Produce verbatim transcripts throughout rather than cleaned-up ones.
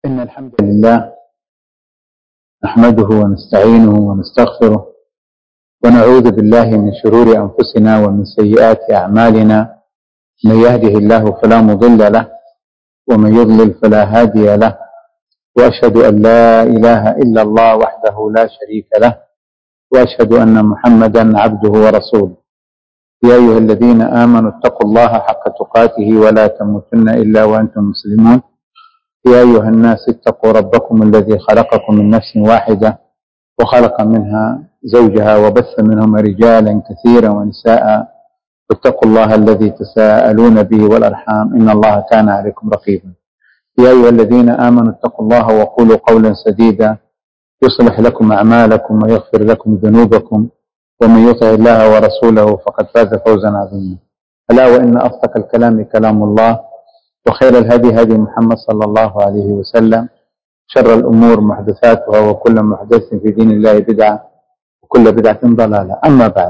إن الحمد لله نحمده ونستعينه ونستغفره ونعوذ بالله من شرور أنفسنا ومن سيئات أعمالنا. من يهده الله فلا مضل له ومن يضلل فلا هادي له، وأشهد أن لا إله إلا الله وحده لا شريك له، وأشهد أن محمدا عبده ورسوله. يا أيها الذين آمنوا اتقوا الله حق تقاته ولا تموتن إلا وأنتم مسلمون. يا أيها الناس اتقوا ربكم الذي خلقكم من نفس واحدة وخلق منها زوجها وبث منهما رجالا كثيرا ونساء، واتقوا الله الذي تساءلون به والأرحام إن الله كان عليكم رقيبا. يا أيها الذين آمنوا اتقوا الله وقولوا قولا سديدا يصلح لكم أعمالكم ويغفر لكم ذنوبكم، ومن يطع الله ورسوله فقد فاز فوزا عظيما. ألا وإن أصدق الكلام كلام الله، وخير الهدي هدي محمد صلى الله عليه وسلم، شر الأمور محدثاتها وكل محدث في دين الله بدعة وكل بدعة ضلالة. أما بعد،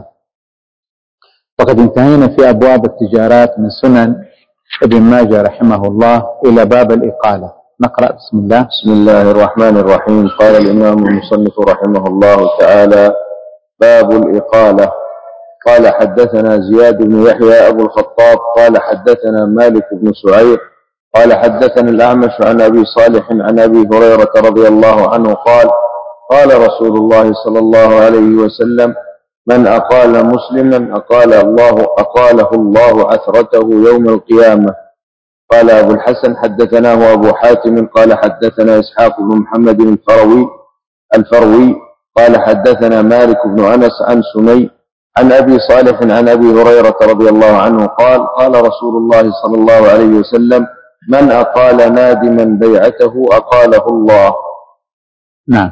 فقد انتهينا في أبواب التجارات من سنن ابن ماجه رحمه الله إلى باب الإقالة. نقرأ. بسم الله. بسم الله الرحمن الرحيم. قال الإمام المصنف رحمه الله تعالى: باب الإقالة. قال: حدثنا زياد بن يحيى أبو الخطاب قال حدثنا مالك بن سعير قال حدثنا الأعمش عن أبي صالح عن أبي هريرة رضي الله عنه قال: قال رسول الله صلى الله عليه وسلم: من أقال مسلما أقال الله أقاله الله عثرته يوم القيامة. قال أبو الحسن: حدثناه أبو حاتم قال حدثنا إسحاق بن محمد الفروي الفروي قال حدثنا مالك بن أنس عن سمي عن أبي صالح عن أبي هريرة رضي الله عنه قال: قال رسول الله صلى الله عليه وسلم: من أقال نادما بيعته أقاله الله. نعم.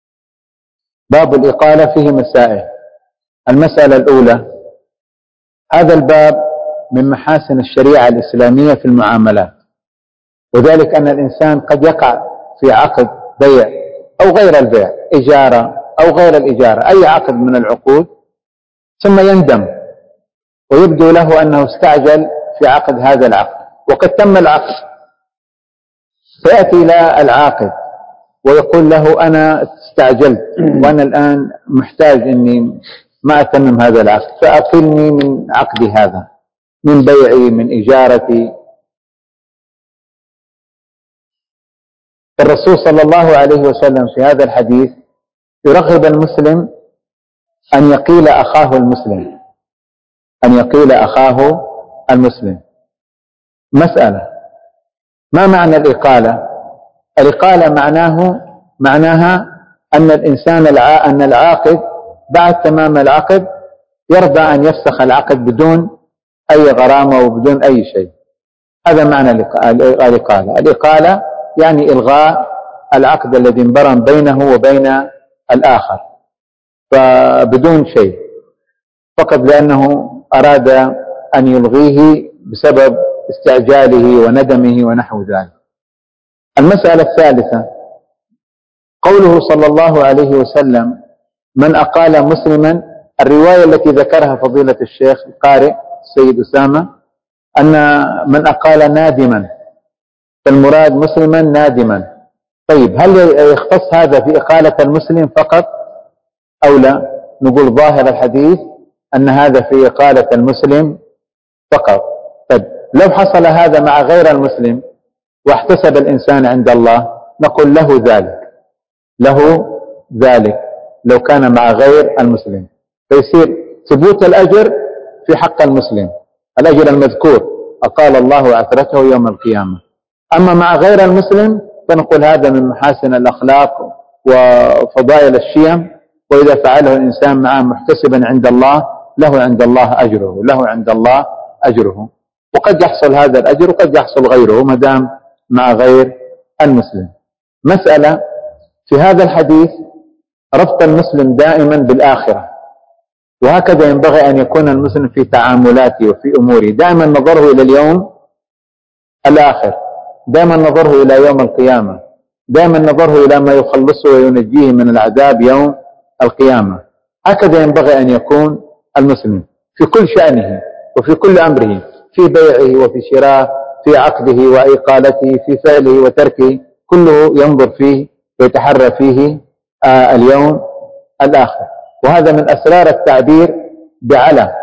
باب الإقالة فيه مسائل. المسألة الأولى: هذا الباب من محاسن الشريعة الإسلامية في المعاملات، وذلك أن الإنسان قد يقع في عقد بيع أو غير البيع، إجارة أو غير الإجارة، أي عقد من العقود، ثم يندم ويبدو له أنه استعجل في عقد هذا العقد وقد تم العقد، فيأتي إلى العاقد ويقول له: أنا استعجلت وأنا الآن محتاج أني ما أتمم هذا العقد، فأقلني من عقدي هذا، من بيعي، من إجارتي. الرسول صلى الله عليه وسلم في هذا الحديث يرغب المسلم أن يقيل أخاه المسلم، أن يقيل أخاه المسلم. مسألة: ما معنى الإقالة؟ الإقالة معناه معناها أن الإنسان الع... أن العاقد بعد تمام العقد يرضى أن يفسخ العقد بدون أي غرامة وبدون أي شيء. هذا معنى الإقالة. الإقالة يعني إلغاء العقد الذي انبرم بينه وبين الآخر فبدون شيء، فقط لأنه أراد أن يلغيه بسبب استعجاله وندمه ونحو ذلك. المسألة الثالثة: قوله صلى الله عليه وسلم: من أقال مسلما. الرواية التي ذكرها فضيلة الشيخ القارئ السيد أسامة أن من أقال نادما، فالمراد مسلما نادما. طيب، هل يختص هذا في إقالة المسلم فقط أو لا؟ نقول ظاهر الحديث أن هذا في إقالة المسلم فقط. طيب، لو حصل هذا مع غير المسلم واحتسب الإنسان عند الله، نقول له ذلك له ذلك لو كان مع غير المسلم، فيصير ثبوت الأجر في حق المسلم، الأجر المذكور أقال الله عثرته يوم القيامة. أما مع غير المسلم فنقول هذا من محاسن الأخلاق وفضائل الشيم، وإذا فعله الإنسان معه محتسبا عند الله له عند الله أجره له عند الله أجره وقد يحصل هذا الأجر وقد يحصل غيره ما دام مع غير المسلم. مسألة: في هذا الحديث ربط المسلم دائما بالآخرة، وهكذا ينبغي أن يكون المسلم في تعاملاته وفي أموره، دائما نظره إلى اليوم الآخر، دائما نظره إلى يوم القيامة، دائما نظره إلى ما يخلصه وينجيه من العذاب يوم القيامة. هكذا ينبغي أن يكون المسلم في كل شأنه وفي كل أمره، في بيعه وفي شراه، في عقده وإقالته، في فعله وتركه، كله ينظر فيه ويتحرى فيه آه اليوم الآخر. وهذا من أسرار التعبير بعلى.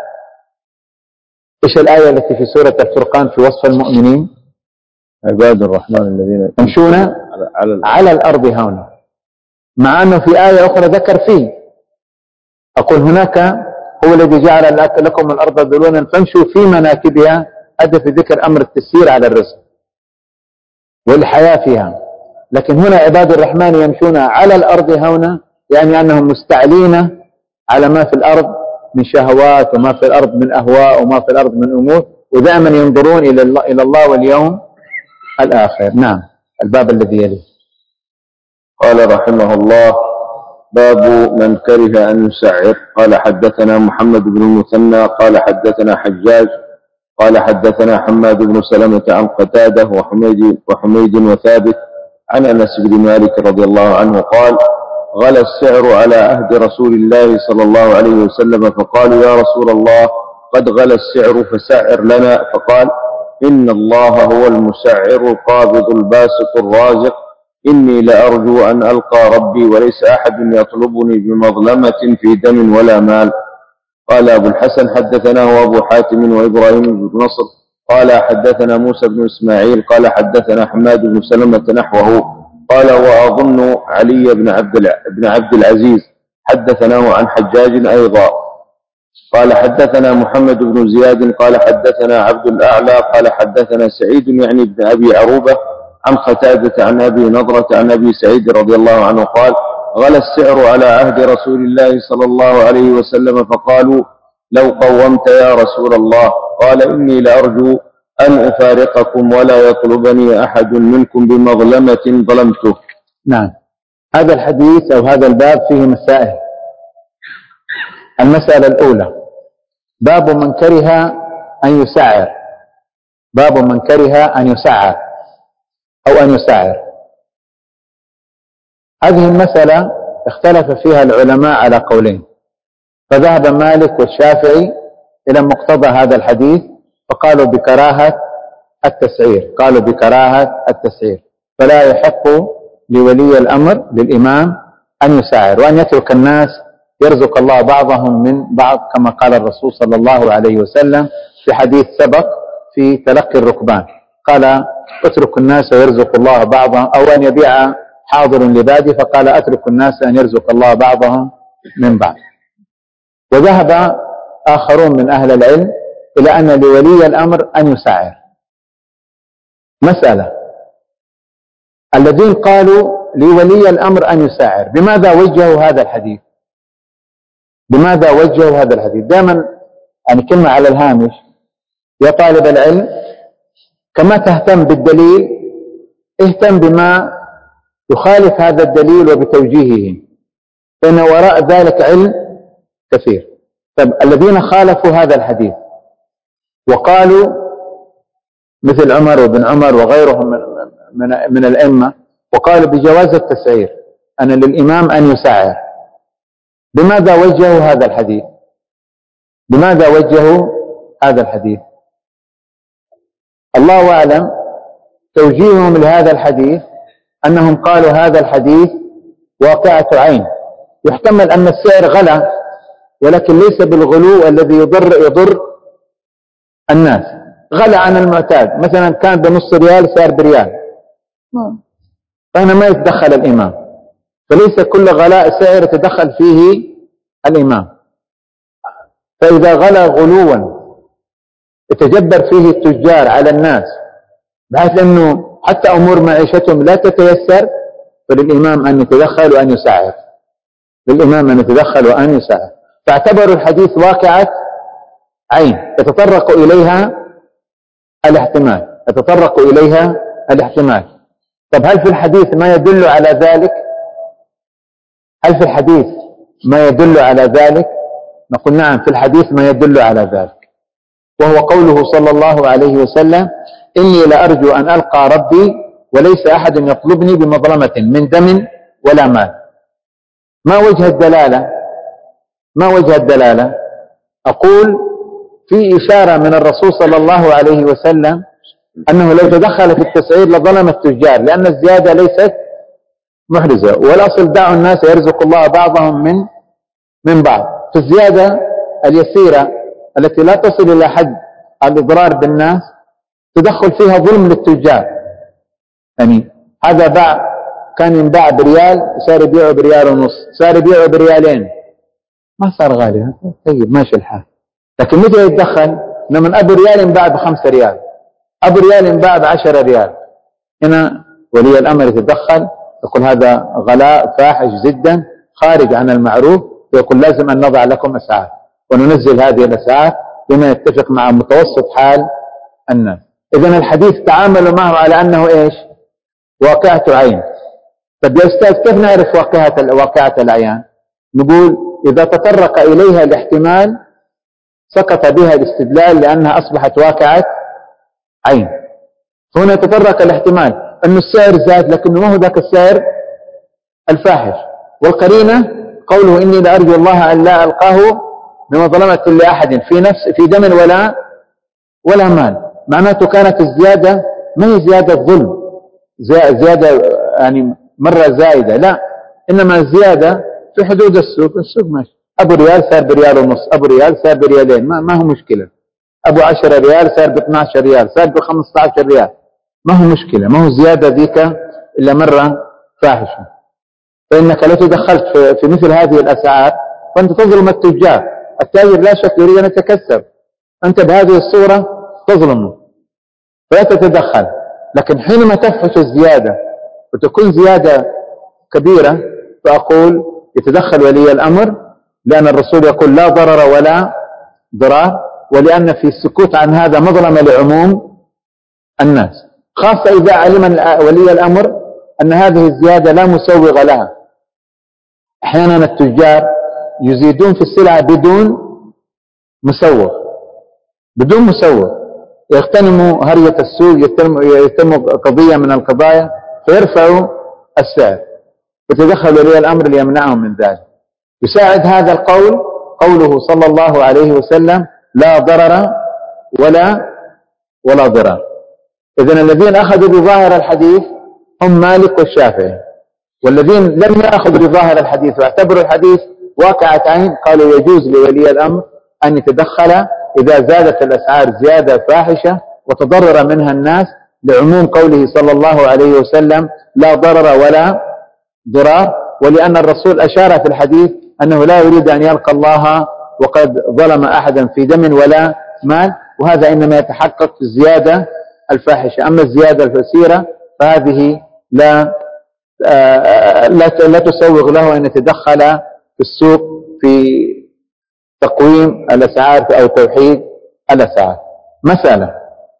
إيش الآية التي في سورة الفرقان في وصف المؤمنين؟ عباد الرحمن الذين يمشون على, على الأرض هونا، مع أنه في آية أخرى ذكر فيه، أقول هناك هو الذي جعل لكم الأرض ذلولا فامشوا في مناكبها، هذا في ذكر أمر التسيير على الرزق والحياة فيها. لكن هنا عباد الرحمن يمشون على الأرض هونا، يعني أنهم مستعلين على ما في الأرض من شهوات وما في الأرض من أهواء وما في الأرض من أمور، ودائما ينظرون إلى الله, إلى الله واليوم الآخر. نعم. الباب الذي يليه. قال رحمه الله: باب من كره أن يسعر. قال حدثنا محمد بن المثنى قال حدثنا حجاج قال حدثنا حماد بن سلمة عن قتادة وحميد, وحميد وثابت عن أنس بن مالك رضي الله عنه قال: غلى السعر على عهد رسول الله صلى الله عليه وسلم، فقالوا: يا رسول الله قد غلى السعر فسعر لنا، فقال: إن الله هو المسعر القابض الباسط الرازق، إني لأرجو أن ألقى ربي وليس أحد يطلبني بمظلمة في دم ولا مال. قال أبو الحسن: حدثناه أبو حاتم وإبراهيم بن نصر قال حدثنا موسى بن إسماعيل قال حدثنا حماد بن سلمة نحوه قال: وأظن علي بن عبد بن عبد العزيز حدثناه عن حجاج أيضا. قال حدثنا محمد بن زياد قال حدثنا عبد الأعلى قال حدثنا سعيد يعني بن أبي عروبة عن قتادة عن أبي نضرة عن أبي سعيد رضي الله عنه قال: غلى السعر على عهد رسول الله صلى الله عليه وسلم، فقالوا: لو قومت يا رسول الله. قال: إني لأرجو أن أفارقكم ولا يطلبني أحد منكم بمظلمة ظلمته. نعم. هذا الحديث أو هذا الباب فيه مسائل. المسألة الأولى: باب من كره أن يسعر. باب من كره أن يسعر أو أن يسعر. هذه المسألة اختلف فيها العلماء على قولين، فذهب مالك والشافعي إلى مقتضى هذا الحديث فقالوا بكراهة التسعير، قالوا بكراهة التسعير، فلا يحق لولي الأمر للإمام أن يسعر وأن يترك الناس يرزق الله بعضهم من بعض، كما قال الرسول صلى الله عليه وسلم في حديث سبق في تلقي الركبان، قال: اترك الناس ويرزق الله بعضهم، أو أن يبيع حاضر لبادي، فقال: أترك الناس أن يرزق الله بعضهم من بعض. وذهب آخرون من أهل العلم إلى أن لولي الأمر أن يسعر. مسألة: الذين قالوا لولي الأمر أن يسعر بماذا وجهوا هذا الحديث؟ بماذا وجهوا هذا الحديث؟ دائما يعني كلمة على الهامش، يا طالب العلم كما تهتم بالدليل اهتم بما يخالف هذا الدليل وبتوجيهه، فإن وراء ذلك علم كثير. طب الذين خالفوا هذا الحديث وقالوا مثل عمر وابن عمر وغيرهم من, من, من الأئمة وقالوا بجواز التسعير، أن للإمام أن يسعر، بماذا وجهوا هذا الحديث؟ بماذا وجهوا هذا الحديث؟ الله أعلم. توجيههم لهذا الحديث أنهم قالوا هذا الحديث واقعة عين، يحتمل أن السعر غلى ولكن ليس بالغلو الذي يضر يضر الناس، غلى عن المعتاد، مثلا كان بنص ريال صار بريال، فهنا ما يتدخل الإمام، فليس كل غلاء سعر يتدخل فيه الإمام. فإذا غلى غلوا يتجبر فيه التجار على الناس بحيث أنه حتى أمور معيشتهم لا تتيسر، فللإمام أن يتدخل وأن يسعر، للإمام أن يتدخل وأن يسعر. فاعتبروا الحديث واقعة عين يتطرق إليها الاحتمال، يتطرق إليها الاحتمال. طب هل في الحديث ما يدل على ذلك؟ هل في الحديث ما يدل على ذلك؟ نقول نعم، في الحديث ما يدل على ذلك، وهو قوله صلى الله عليه وسلم: إني لأرجو أن ألقى ربي وليس أحد يطلبني بمظلمة من دم ولا مال. ما وجه الدلالة؟ ما وجه الدلالة؟ أقول في إشارة من الرسول صلى الله عليه وسلم أنه لو تدخل في التسعير لظلم التجار، لأن الزيادة ليست محرزة، والأصل دعوا الناس يرزق الله بعضهم من من بعض. في الزيادة اليسيرة التي لا تصل إلى حد الإضرار بالناس تدخل فيها ظلم للتجار. يعني هذا باع كان ينباع بريال صار يبيعه بريال ونص، صار يبيعه بريالين، ما صار غالي، طيب ماشي الحال. لكن متى يتدخل؟ لما أبو ريال ينباع بخمسة ريال، أبو ريال ينباع بعشرة ريال، هنا ولي الأمر يتدخل يقول هذا غلاء فاحش جدا خارج عن المعروف، يقول لازم أن نضع لكم أسعار وننزل هذه الأسعار بما يتفق مع متوسط حال الناس. إذن الحديث تعاملوا معه على أنه إيش؟ واقعة عين. طب يا أستاذ كيف نعرف واقعة واقعة العيان؟ نقول إذا تطرق إليها الاحتمال سقط بها الاستدلال لأنها أصبحت واقعة عين. هنا تطرق الاحتمال أن السعر زاد لكنه ما هو ذاك السعر الفاحش، والقرينة قوله إني لأرجو الله أن لا ألقاه بمظلمة لأحد في نفس في دم ولا ولا مال، معناته كانت الزيادة ما هي زيادة ظلم، زيادة يعني مرة زائدة، لا، إنما زيادة في حدود السوق. السوق ماشي، أبو ريال صار بريال ونص، أبو ريال صار بريالين، ما, ما هو مشكلة. أبو عشرة ريال صار باثنى عشر ريال، صار بخمسة عشر ريال، ما هو مشكلة، ما هو زيادة ذيك إلا مرة فاحشة. فإنك لو تدخلت في, في مثل هذه الأسعار فأنت تظلم التجار. التاجر لا شك يريد أن يتكسب، أنت بهذه الصورة تظلمه فلا تتدخل. لكن حينما تفحش الزيادة وتكون زيادة كبيرة فأقول يتدخل ولي الأمر، لأن الرسول يقول لا ضرر ولا ضرار، ولأن في السكوت عن هذا مظلمة لعموم الناس، خاصة إذا علم ولي الأمر أن هذه الزيادة لا مسوغ لها. أحيانا التجار يزيدون في السلعة بدون مسوغ، بدون مسوغ، يغتنموا هرية السوق، يتم قضية من القضايا فيرفعوا السعر، يتدخل ولي الأمر ليمنعهم من ذلك. يساعد هذا القول قوله صلى الله عليه وسلم لا ضرر ولا ولا ضرار. إذن الذين أخذوا بظاهر الحديث هم مالك والشافعي، والذين لم يأخذوا بظاهر الحديث واعتبروا الحديث واقعة عين قالوا يجوز لولي الأمر أن يتدخل إذا زادت الأسعار زيادة فاحشة وتضرر منها الناس، لعموم قوله صلى الله عليه وسلم لا ضرر ولا ضرار، ولأن الرسول أشار في الحديث أنه لا يريد أن يلقى الله وقد ظلم أحدا في دم ولا مال، وهذا إنما يتحقق في الزيادة الفاحشة. أما الزيادة اليسيرة فهذه لا لا تسوغ له أن يتدخل في السوق في تقويم الأسعار أو توحيد الأسعار. مسألة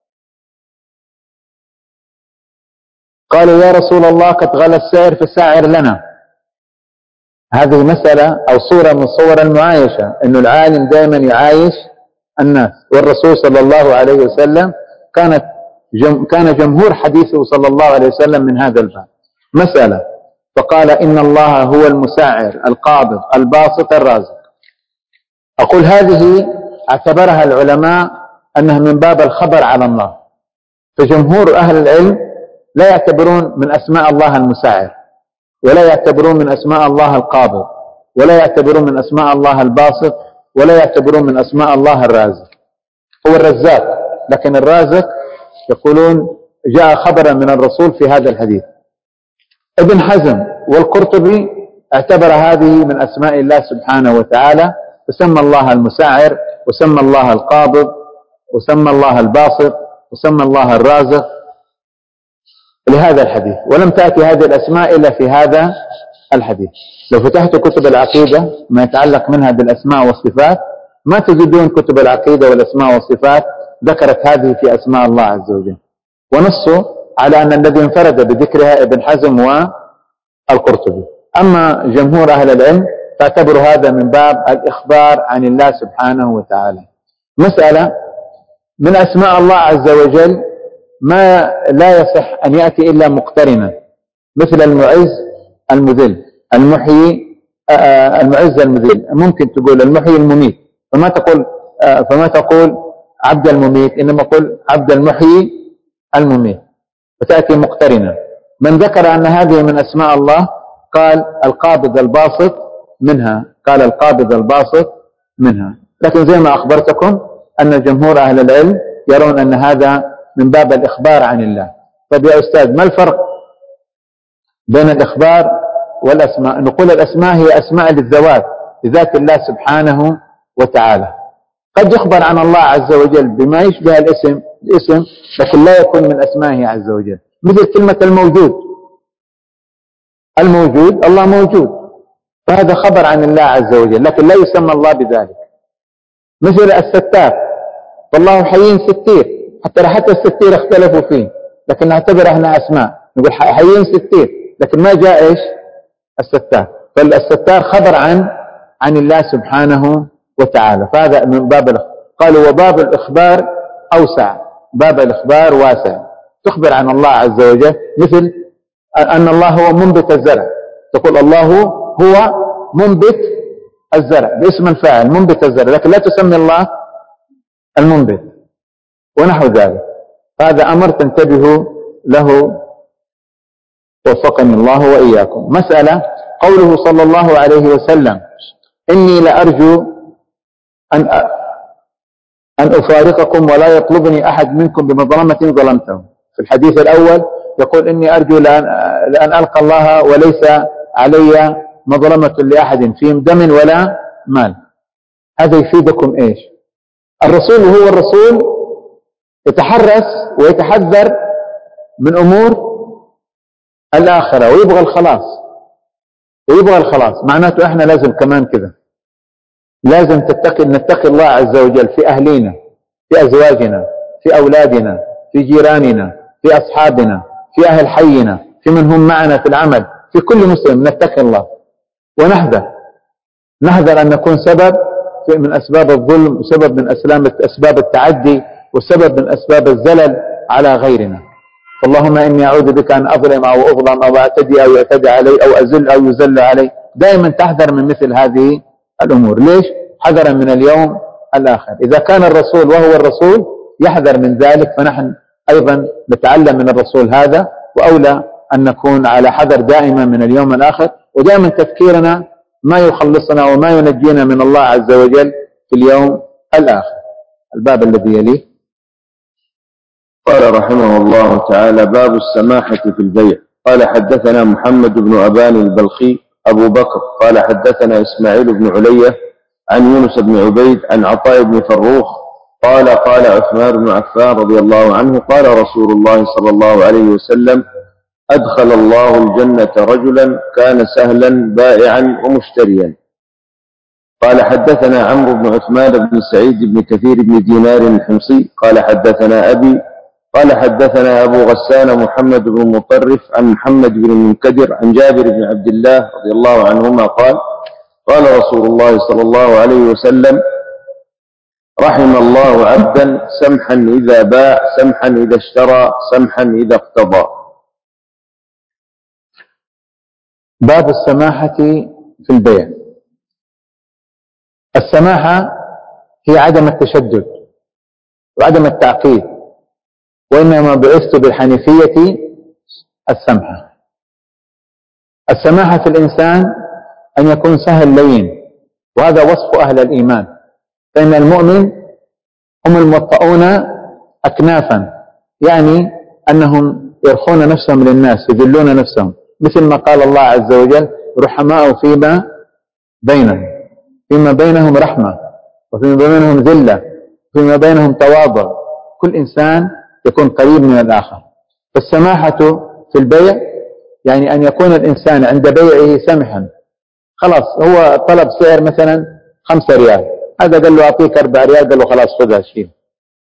قالوا يا رسول الله قد غلى السعر فسعر لنا. هذه مسألة أو صورة من صور المعايشة، أن العالم دائما يعايش الناس، والرسول صلى الله عليه وسلم كانت جم كان جمهور حديثه صلى الله عليه وسلم من هذا الباب. مسألة فقال إن الله هو المسعر القابض الباسط الرازق. أقول هذه اعتبرها العلماء أنها من باب الخبر على الله، فجمهور أهل العلم لا يعتبرون من أسماء الله المسعر، ولا يعتبرون من أسماء الله القابض، ولا يعتبرون من أسماء الله الباسط، ولا يعتبرون من أسماء الله الرازق. هو الرزاق، لكن الرازق يقولون جاء خبرا من الرسول في هذا الحديث. ابن حزم والقرطبي اعتبر هذه من أسماء الله سبحانه وتعالى، فسمى الله المسعر، وسمى الله القابض، وسمى الله الباسط، وسمى الله الرازق لهذا الحديث، ولم تأتي هذه الأسماء إلا في هذا الحديث. لو فتحت كتب العقيدة ما يتعلق منها بالأسماء والصفات ما تجدون كتب العقيدة والأسماء والصفات ذكرت هذه في أسماء الله عز وجل، ونصوا على أن الذي انفرد بذكرها ابن حزم والقرطبي. أما جمهور أهل العلم تعتبر هذا من باب الإخبار عن الله سبحانه وتعالى. مسألة من أسماء الله عز وجل ما لا يصح أن يأتي إلا مقترنا، مثل المعز المذل، المحيي المعز المذل، ممكن تقول المحيي المميت، فما تقول فما تقول عبد المميت، إنما قل عبد المحيي المميت، وتأتي مقترنة. من ذكر أن هذه من أسماء الله قال القابض الباسط منها، قال القابض الباسط منها. لكن زي ما أخبرتكم أن جمهور أهل العلم يرون أن هذا من باب الإخبار عن الله. طيب يا أستاذ، ما الفرق بين الإخبار والأسماء؟ نقول الأسماء هي أسماء للذوات لذات الله سبحانه وتعالى. قد يخبر عن الله عز وجل بما يشبه الاسم الاسم لكن لا يكون من أسمائه عز وجل، مثل كلمة الموجود. الموجود الله موجود، فهذا خبر عن الله عز وجل لكن لا يسمى الله بذلك. مثل الستار، فالله حي ستير، حتى حتى الستير اختلفوا فيه لكن نعتبرها احنا أسماء، نقول حي ستير لكن ما جاء ايش الستار. فالستار خبر عن عن الله سبحانه وتعالى، فهذا من باب الإخبار. قالوا وباب الإخبار أوسع، باب الإخبار واسع، تخبر عن الله عز وجل، مثل أن الله هو منبت الزرع، تقول الله هو منبت الزرع باسم الفاعل منبت الزرع، لكن لا تسمي الله المنبت ونحو ذلك. هذا أمر تنتبهوا له وفقني الله وإياكم. مسألة قوله صلى الله عليه وسلم إني لأرجو أن أن أفارقكم ولا يطلبني أحد منكم بمظلمة ظلمته. في الحديث الأول يقول إني أرجو لأن, لأن ألقى الله وليس علي مظلمة لأحد في دم ولا مال. هذا يفيدكم إيش؟ الرسول وهو الرسول يتحرس ويتحذر من أمور الآخرة ويبغى الخلاص ويبغى الخلاص. معناته إحنا لازم كمان كذا، لازم تتقي نتقي الله عز وجل في أهلنا، في أزواجنا، في أولادنا، في جيراننا، في أصحابنا، في أهل حينا، في من هم معنا في العمل، في كل مسلم نتقي الله ونحذر نحذر أن نكون سبب من أسباب الظلم وسبب من أسباب التعدي وسبب من أسباب الزلل على غيرنا. اللهم إني أعوذ بك أن أظلم أو أظلم أو أعتدي أو يعتدى علي أو أزل أو يزل علي. دائما تحذر من مثل هذه الأمور. ليش؟ حذرا من اليوم الآخر. إذا كان الرسول وهو الرسول يحذر من ذلك، فنحن أيضا نتعلم من الرسول هذا، وأولى أن نكون على حذر دائما من اليوم الآخر، ودائما تفكيرنا ما يخلصنا وما ينجينا من الله عز وجل في اليوم الآخر. الباب الذي يليه قال رحمه الله تعالى: باب السماحة في البيع. قال حدثنا محمد بن أبان البلخي أبو بكر قال حدثنا إسماعيل بن علية عن يونس بن عبيد عن عطاء بن فروخ قال قال عثمان بن عفان رضي الله عنه قال رسول الله صلى الله عليه وسلم: أدخل الله الجنة رجلا كان سهلا بائعا ومشتريا. قال حدثنا عمرو بن عثمان بن سعيد بن كثير بن دينار الحمصي قال حدثنا أبي قال حدثنا أبو غسان محمد بن مطرف عن محمد بن المنكدر عن جابر بن عبد الله رضي الله عنهما قال قال رسول الله صلى الله عليه وسلم: رحم الله عبدا سمحا إذا باع سمحا إذا اشترى سمحا إذا اقتضى. باب السماحة في البيع. السماحة هي عدم التشدد وعدم التعقيد، وإنما بعثت بالحنيفية السمحة. السماحة في الإنسان أن يكون سهل لين، وهذا وصف أهل الإيمان، فإن المؤمن هم الموطئون أكنافا، يعني أنهم يرخون نفسهم للناس يذلون نفسهم، مثل ما قال الله عز وجل: رحماء فيما بينهم، فيما بينهم رحمة وفيما بينهم ذلة وفيما بينهم تواضع، كل إنسان يكون قريب من الآخر. فالسماحة في البيع يعني أن يكون الإنسان عند بيعه سمحا. خلاص هو طلب سعر مثلا خمسة ريال، هذا قال له أعطيك أربع ريال، قال له خلاص خذها شيل.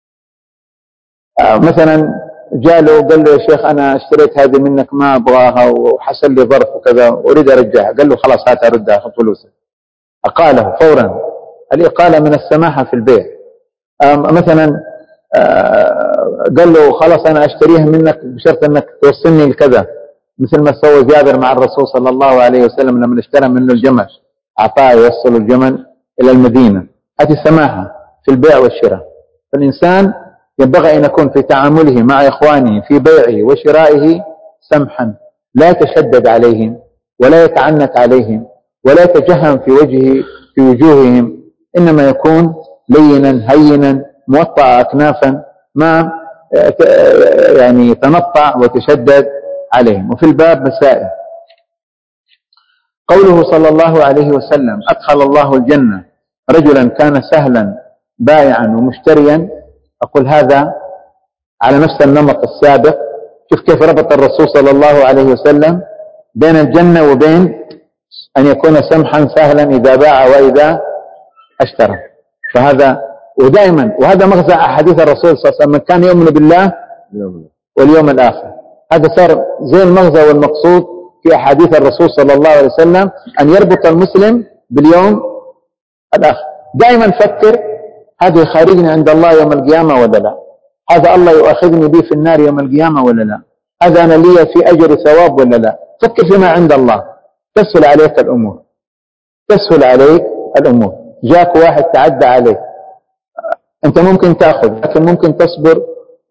آه مثلا جاء له قال له: يا شيخ أنا اشتريت هذه منك ما أبغاها وحصل لي ظرف وكذا أريد أرجعها، قال له خلاص هاتها ردها خذ فلوسك. أقاله فورا. الإقالة من السماحة في البيع. آه مثلا آه قال له خلاص أنا أشتريها منك بشرط أنك توصلني لكذا، مثل ما سوى جابر مع الرسول صلى الله عليه وسلم لما اشترى منه الجمل، أعطاه يوصل الجمل إلى المدينة. هذه السماحة في البيع والشراء. فالإنسان ينبغي أن يكون في تعامله مع إخوانه في بيعه وشرائه سمحا، لا يتشدد عليهم ولا يتعنت عليهم ولا يتجهم في وجه في وجوههم، إنما يكون لينا هينا موطأ أكنافا، ما يعني تنطع وتشدد عليهم. وفي الباب مسائل. قوله صلى الله عليه وسلم: أدخل الله الجنة رجلا كان سهلا بائعا ومشتريا. أقول هذا على نفس النمط السابق. شوف كيف ربط الرسول صلى الله عليه وسلم بين الجنة وبين أن يكون سمحا سهلا إذا باع وإذا اشترى. فهذا ودائما، وهذا مغزى أحاديث الرسول صلى الله عليه وسلم: من كان يؤمن بالله واليوم الآخر. هذا صار زي المغزى والمقصود في أحاديث الرسول صلى الله عليه وسلم، أن يربط المسلم باليوم الآخر. دائما فكر: هذا يخارجني عند الله يوم القيامة ولا لا؟ هذا الله يؤاخذني به في النار يوم القيامة ولا لا؟ هذا أنا لي في أجر ثواب ولا لا؟ فكر فيما عند الله، تسهل عليك الأمور، تسهل عليك الأمور. جاك واحد تعدى عليك، أنت ممكن تأخذ، لكن ممكن تصبر،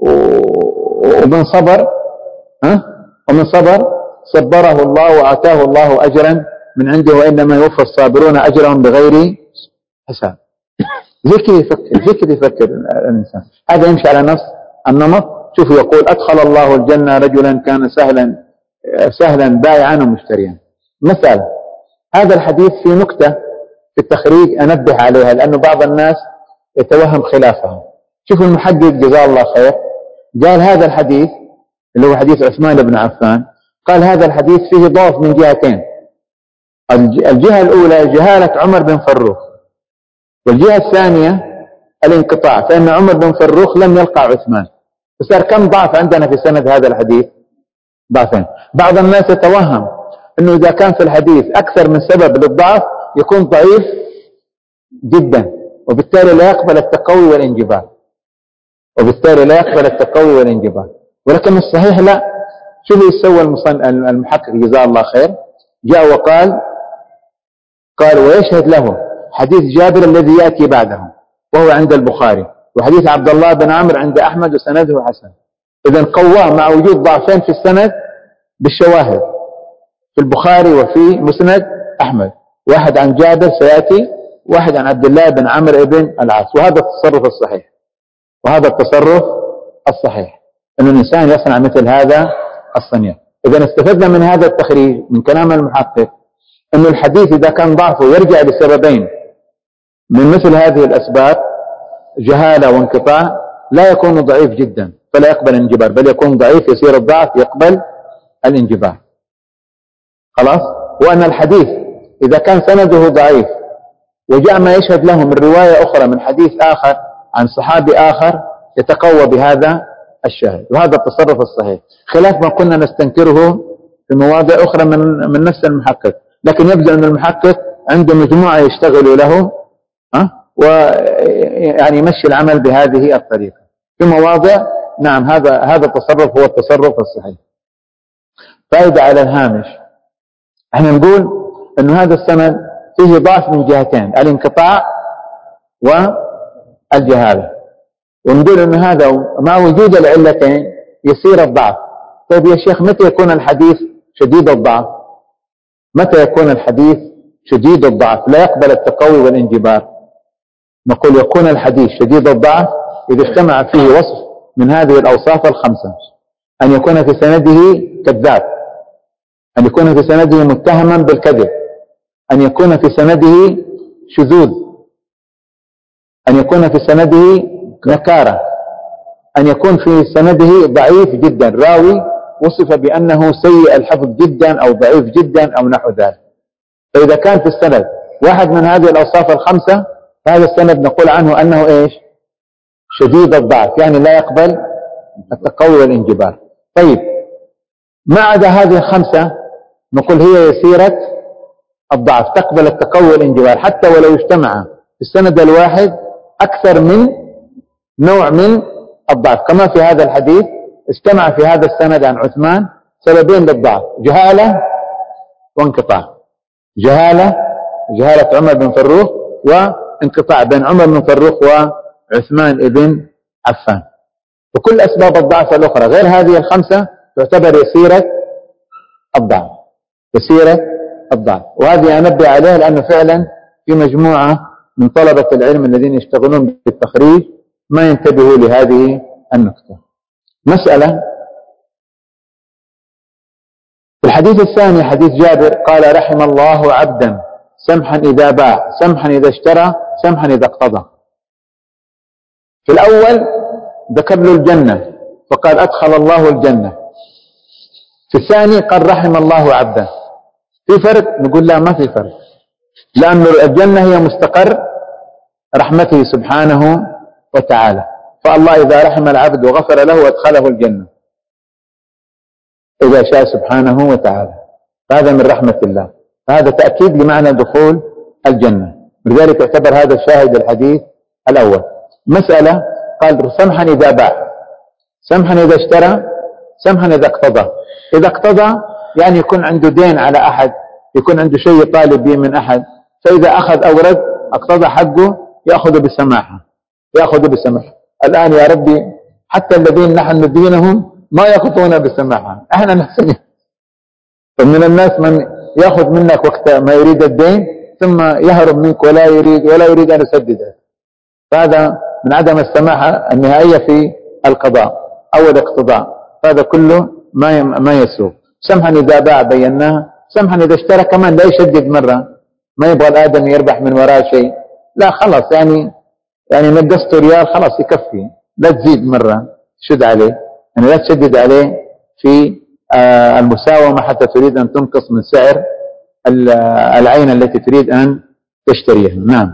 ومن صبر ها ومن صبر صبره الله وآتاه الله أجرا من عنده، وإنما يوفى الصابرون أجرهم بغير حساب. ذكر يفكر، ذكر يفكر الإنسان. هذا يمشي على نفس النمط. شوفوا يقول: أدخل الله الجنة رجلا كان سهلا سهلا بائعا ومشتريا. مثلا هذا الحديث في نكتة في التخريج أنبه عليها، لأنه بعض الناس يتوهم خلافها. شوفوا المحقق جزاه الله خير قال هذا الحديث اللي هو حديث عثمان بن عفان، قال هذا الحديث فيه ضعف من جهتين. الجهة الأولى جهالة عمر بن فروخ، والجهة الثانية الانقطاع، فإن عمر بن فروخ لم يلقى عثمان. فصار كم ضعف عندنا في سند هذا الحديث؟ ضعفين. بعض الناس يتوهم أنه إذا كان في الحديث أكثر من سبب للضعف يكون ضعيف جدا، وبالتالي لا يقبل التقوي والانجبار، وبالتالي لا يقبل التقوي والانجبار. ولكن الصحيح لا. شو اللي يسوى المحقق جزاه الله خير؟ جاء وقال قال: ويشهد له حديث جابر الذي يأتي بعده وهو عند البخاري، وحديث عبد الله بن عمرو عند أحمد وسنده حسن. إذن قواه مع وجود ضعفين في السند بالشواهد في البخاري وفي مسند أحمد، واحد عن جابر سيأتي، واحد عن عبد الله بن عمرو بن العاص. وهذا التصرف الصحيح، وهذا التصرف الصحيح أن الإنسان يصنع مثل هذا الصنيع. إذن استفدنا من هذا التخريج من كلام المحقق أن الحديث إذا كان ضعفه يرجع لسببين من مثل هذه الأسباب، جهالة وانقطاع، لا يكون ضعيف جدا فلا يقبل الانجبار، بل يكون ضعيف يسير الضعف يقبل الانجبار. خلاص. وأن الحديث إذا كان سنده ضعيف وجاء ما يشهد له من رواية أخرى من حديث آخر عن صحابي آخر يتقوى بهذا الشاهد. وهذا التصرف الصحيح، خلاف ما كنا نستنكره في مواضع أخرى من من نفس المحقق. لكن يبدو أن المحقق عنده مجموعة يشتغلوا له أه؟ ويعني يمشي العمل بهذه الطريقة في مواضع. نعم، هذا هذا التصرف هو التصرف الصحيح. فائدة على الهامش، احنا نقول أن هذا السند فيه ضعف من جهتين: الانقطاع والجهالة. ونقول أن هذا مع وجود العلتين يصير الضعف. طيب يا شيخ، متى يكون الحديث شديد الضعف؟ متى يكون الحديث شديد الضعف لا يقبل التقوي والانجبار؟ نقول يكون الحديث شديد الضعف إذا اجتمع فيه وصف من هذه الأوصاف الخمسة: أن يكون في سنده كذاب، أن يكون في سنده متهما بالكذب، أن يكون في سنده شذوذ، أن يكون في سنده نكارة، أن يكون في سنده ضعيف جدا، راوي وصف بأنه سيء الحفظ جدا أو ضعيف جدا أو نحو ذلك. فإذا كان في السند واحد من هذه الأوصاف الخمسة فهذا السند نقول عنه أنه إيش؟ شديد الضعف، يعني لا يقبل التقوي والانجبار. طيب ما عدا هذه الخمسة نقول هي يسيرة الضعف تقبل التقوي والانجبار، حتى ولو اجتمع في السند الواحد أكثر من نوع من الضعف، كما في هذا الحديث اجتمع في هذا السند عن عثمان سببين للضعف: جهالة وانقطاع. جهالة جهالة عمر بن فروخ، وانقطاع بين عمر بن فروخ وعثمان بن عفان. وكل أسباب الضعف الأخرى غير هذه الخمسة تعتبر يسيرة الضعف، يسيرة الضعف. وهذه أنبه عليها لأنه فعلا في مجموعة من طلبة العلم الذين يشتغلون بالتخريج ما ينتبهوا لهذه النقطة. مسألة في الحديث الثاني حديث جابر قال رحم الله عبدا سمحا إذا باع سمحا إذا اشترى سمحا إذا اقتضى. في الأول ذكر له الجنة فقال أدخل الله الجنة، في الثاني قال رحم الله عبدا. في فرق؟ نقول لا ما في فرق، لأن الجنة هي مستقر رحمته سبحانه وتعالى، فالله إذا رحم العبد وغفر له أدخله الجنة إذا شاء سبحانه وتعالى، فهذا من رحمة الله، فهذا تأكيد لمعنى دخول الجنة. لذلك يعتبر هذا الشاهد الحديث الأول. مسألة قال سمحا إذا باع سمحا إذا اشترى سمحا إذا اقتضى. إذا اقتضى يعني يكون عنده دين على أحد، يكون عنده شيء يطالب به من أحد، فإذا أخذ أو رد اقتضى حقه يأخذ بسماحة، يأخذ بسماحة. الآن يا ربي حتى الذين نحن ندينهم ما يأخذون بسماحة، احنا نحسن. فمن الناس من يأخذ منك وقت ما يريد الدين ثم يهرب منك ولا يريد ولا يريد أن يسدده، فهذا من عدم السماحة النهائية في القضاء أو الاقتضاء، هذا كله ما ما يسوق. سمحا إذا باع بيناها، سمحا إذا اشترى كمان لا يشدد مرة، ما يبغى الآدم يربح من وراء شيء، لا خلاص يعني يعني نقصت ريال خلاص يكفي، لا تزيد مرة شد عليه، يعني لا تشدد عليه في آه المساومة حتى تريد أن تنقص من سعر العين التي تريد أن تشتريها. نعم.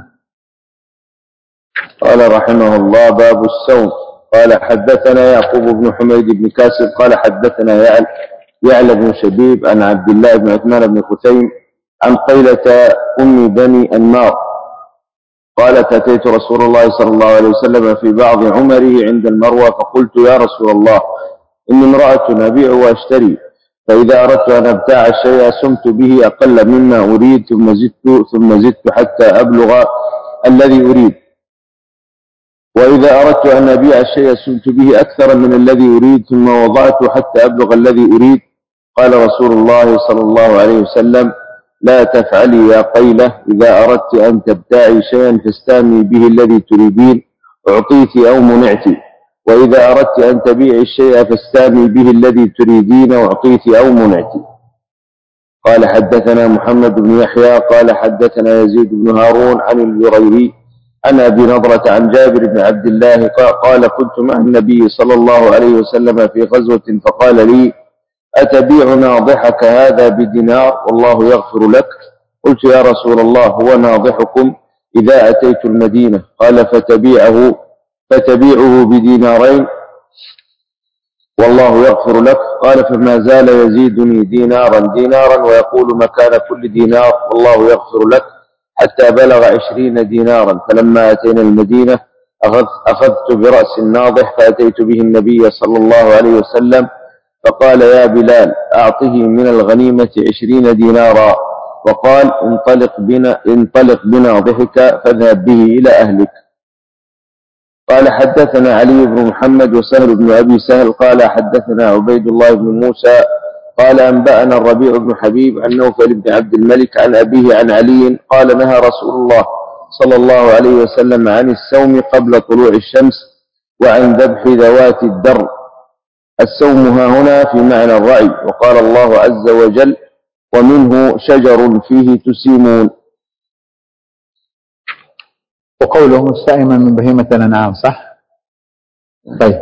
قال رحمه الله باب السوم. قال حدثنا يعقوب بن حميد بن كاسب قال حدثنا يعلى يعلى بن شبيب عن عبد الله بن عثمان بن خثيم عن قيلة أم بني أنمار قالت أتيت رسول الله صلى الله عليه وسلم في بعض عمره عند المروة فقلت يا رسول الله إني امرأة أبيع وأشتري، فإذا أردت أن أبتاع الشيء سمت به أقل مما أريد ثم زدت ثم زدت حتى أبلغ الذي أريد، وإذا أردت أن أبيع الشيء سمت به أكثر من الذي أريد ثم وضعت حتى أبلغ الذي أريد. قال رسول الله صلى الله عليه وسلم لا تفعلي يا قيلة، إذا أردت أن تبتاعي شيئا فاستامي به الذي تريدين أعطيت أو منعت، وإذا أردت أن تبيعي الشيء فاستامي به الذي تريدين أعطيت أو منعت. قال حدثنا محمد بن يحيى قال حدثنا يزيد بن هارون عن الجريري عن أبي نضرة عن جابر بن عبد الله قال كنت مع النبي صلى الله عليه وسلم في غزوة فقال لي أتبيع ناضحك هذا بدينار والله يغفر لك؟ قلت يا رسول الله هو ناضحكم إذا أتيت المدينة؟ قال فتبيعه فتبيعه بدينارين والله يغفر لك. قال فما زال يزيدني دينارا دينارا ويقول مكان كل دينار والله يغفر لك حتى بلغ عشرين دينارا. فلما أتينا المدينة أخذت برأس الناضح فأتيت به النبي صلى الله عليه وسلم فقال يا بلال أعطه من الغنيمة عشرين دينارا، وقال انطلق بنا انطلق بناضحك فاذهب به إلى أهلك. قال حدثنا علي بن محمد وسهل بن أبي سهل قال حدثنا عبيد الله بن موسى قال أنبأنا الربيع بن حبيب عن نوفل بن عبد الملك عن أبيه عن علي قال نهى رسول الله صلى الله عليه وسلم عن السوم قبل طلوع الشمس وعن ذبح ذوات الدر. السوم ها هنا في معنى الرعي، وقال الله عز وجل ومنه شجر فيه تسيمون. وقوله مستائما من بهيمة الأنعام، صح؟ طيب،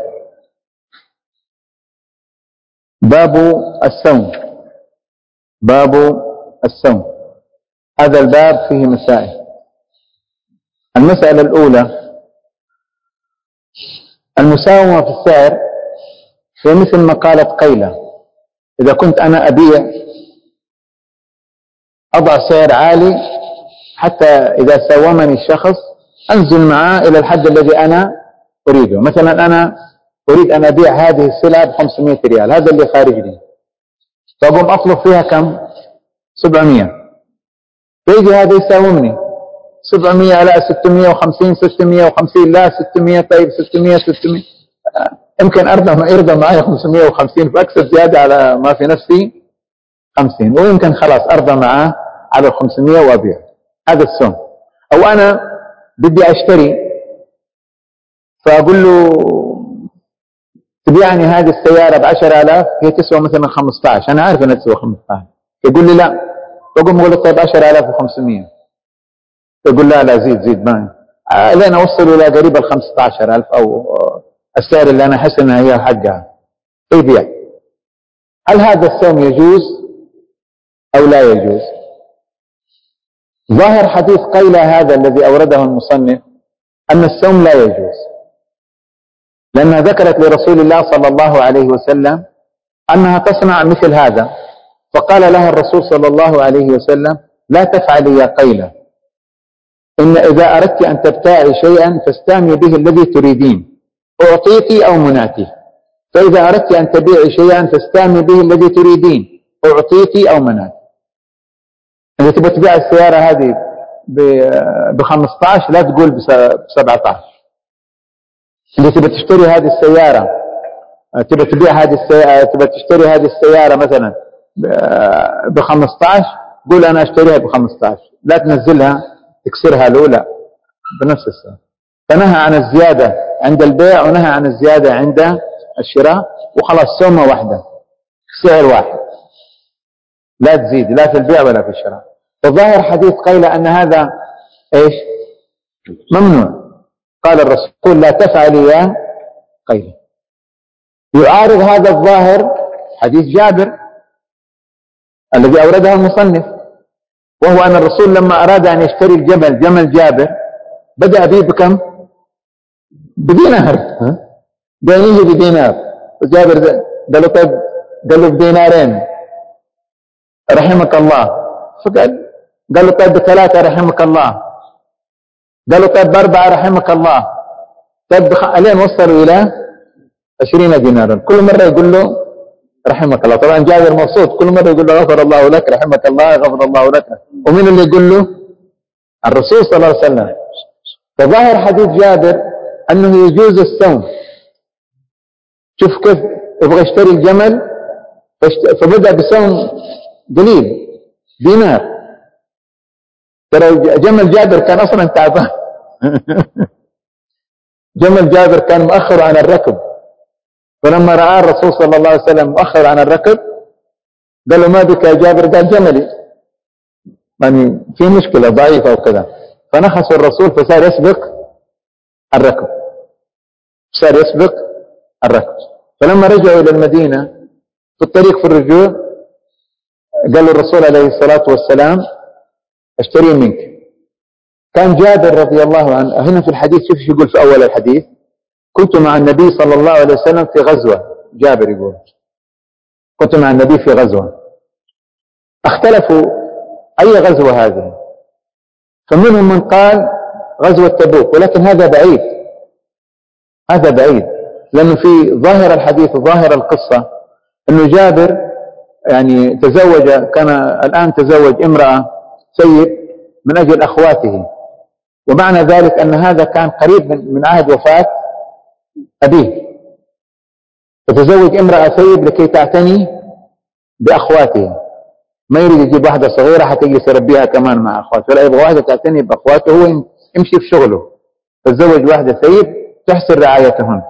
باب السوم. باب السوم هذا الباب فيه مسائل. المسألة الأولى المساومة في السعر، هي مثل ما قالت قيلة إذا كنت أنا أبيع أضع سعر عالي حتى إذا ساومني الشخص أنزل معاه إلى الحد الذي أنا أريده. مثلا أنا أريد أن أبيع هذه السلعة بخمسمائة ريال، هذا اللي خارجني، فأقوم أطلب فيها كم؟ سبعمائة، فيجي هذا يساومني سبعمائة، لا ستمائة وخمسين، ستمائة وخمسين، لا ستمائة، طيب ستمائة ستمائة يمكن أرضى يرضى معي خمسمائة وخمسين فأكسب زيادة على ما في نفسي خمسين، ويمكن خلاص أرضى معاه على الخمسمائة وأبيع. هذا السوم. أو أنا بدي أشتري فأقول له تبيعني هذه السيارة بعشر آلاف، هي تسوى مثلا خمسة عشر، أنا عارف أنها تسوى خمسة عشر، يقول لي لا، فأقوم أقول له طيب عشر آلاف وخمسمائة، يقول لا لا زيد زيد ما لين أوصل إلى قريب ال خمسة عشر ألف أو السعر اللي أنا أحس أنها هي حقها يبيع. هل هذا السوم يجوز أو لا يجوز؟ ظاهر حديث قيل هذا الذي أورده المصنف أن السوم لا يجوز، لأنها ذكرت لرسول الله صلى الله عليه وسلم أنها تصنع مثل هذا، فقال لها الرسول صلى الله عليه وسلم لا تفعلي يا قيلة، إن إذا أردت أن تبتاعي شيئا فاستعمي به الذي تريدين، أعطيك أو منعتي، فإذا أردت أن تبيعي شيئا فاستعمي به الذي تريدين، أعطيك أو منعتي. إذا تبغى تبيع السيارة هذه ب خمسة عشر لا تقول ب سبعة عشر. إذا تبغى تشتري هذه السيارة تبغى تبيع هذه السيارة تبغى تشتري هذه السيارة مثلا ب خمسة عشر، قول أنا أشتريها ب خمسة عشر، لا تنزلها تكسرها الأولى بنفس السعر. فنهى عن الزيادة عند البيع ونهى عن الزيادة عند الشراء، وخلاص سومة واحدة سعر واحد، لا تزيد لا في البيع ولا في الشراء. فظاهر حديث قيل أن هذا إيش ممنوع. قال الرسول لا تفعلي يا قيل. يعارض هذا الظاهر حديث جابر الذي أورده المصنف، وهو أن الرسول لما أراد أن يشتري الجمل جمل جابر بدأ به بكم؟ بدينار، دينيه بدينار، وجابر قال له طيب، قال له بدينارين رحمك الله، فقال قال له طيب بثلاثة رحمك الله، قال له طيب بأربعة رحمك الله، طيب بخ... ألين وصلوا إلى عشرين دينارا. كل مرة يقول له رحمك الله. طبعا جابر مبسوط، كل مرة يقول له غفر الله لك رحمك الله غفر الله لك. ومين اللي يقول له؟ الرسول صلى الله عليه وسلم. فظاهر حديث جابر أنه يجوز السوم. شوف كيف يبغى يشتري الجمل فبدأ بسوم قليل دينار. ترى جمل جابر كان أصلا تعبان جمل جابر كان مؤخر عن الركب، فلما رأى الرسول صلى الله عليه وسلم مؤخر عن الركب قال له ما بك يا جابر؟ قال جملي يعني في مشكلة ضعيفة وكذا، فنخس الرسول فصار يسبق الركب صار يسبق الركب. فلما رجعوا إلى المدينة في الطريق في الرجوع قال الرسول عليه الصلاة والسلام اشتري منك. كان جابر رضي الله عنه هنا في الحديث، شوف شو يقول في أول الحديث: كنت مع النبي صلى الله عليه وسلم في غزوة. جابر يقول كنت مع النبي في غزوة، اختلفوا أي غزوة هذه، فمنهم من قال غزوة تبوك، ولكن هذا بعيد هذا بعيد لأنه في ظاهر الحديث وظاهر القصة أنه جابر يعني تزوج، كان الآن تزوج امرأة سيد من أجل أخواته، ومعنى ذلك أن هذا كان قريب من عهد وفاة أبيه، فتزوج امرأة سيد لكي تعتني بأخواته، ما يريد يجيب واحدة صغيرة حتى يجي يربيها كمان مع أخواته، ولا يبغى واحدة تعتني بأخواته هو يمشي في شغله، فتزوج واحدة سيد تحسن رعايتهن.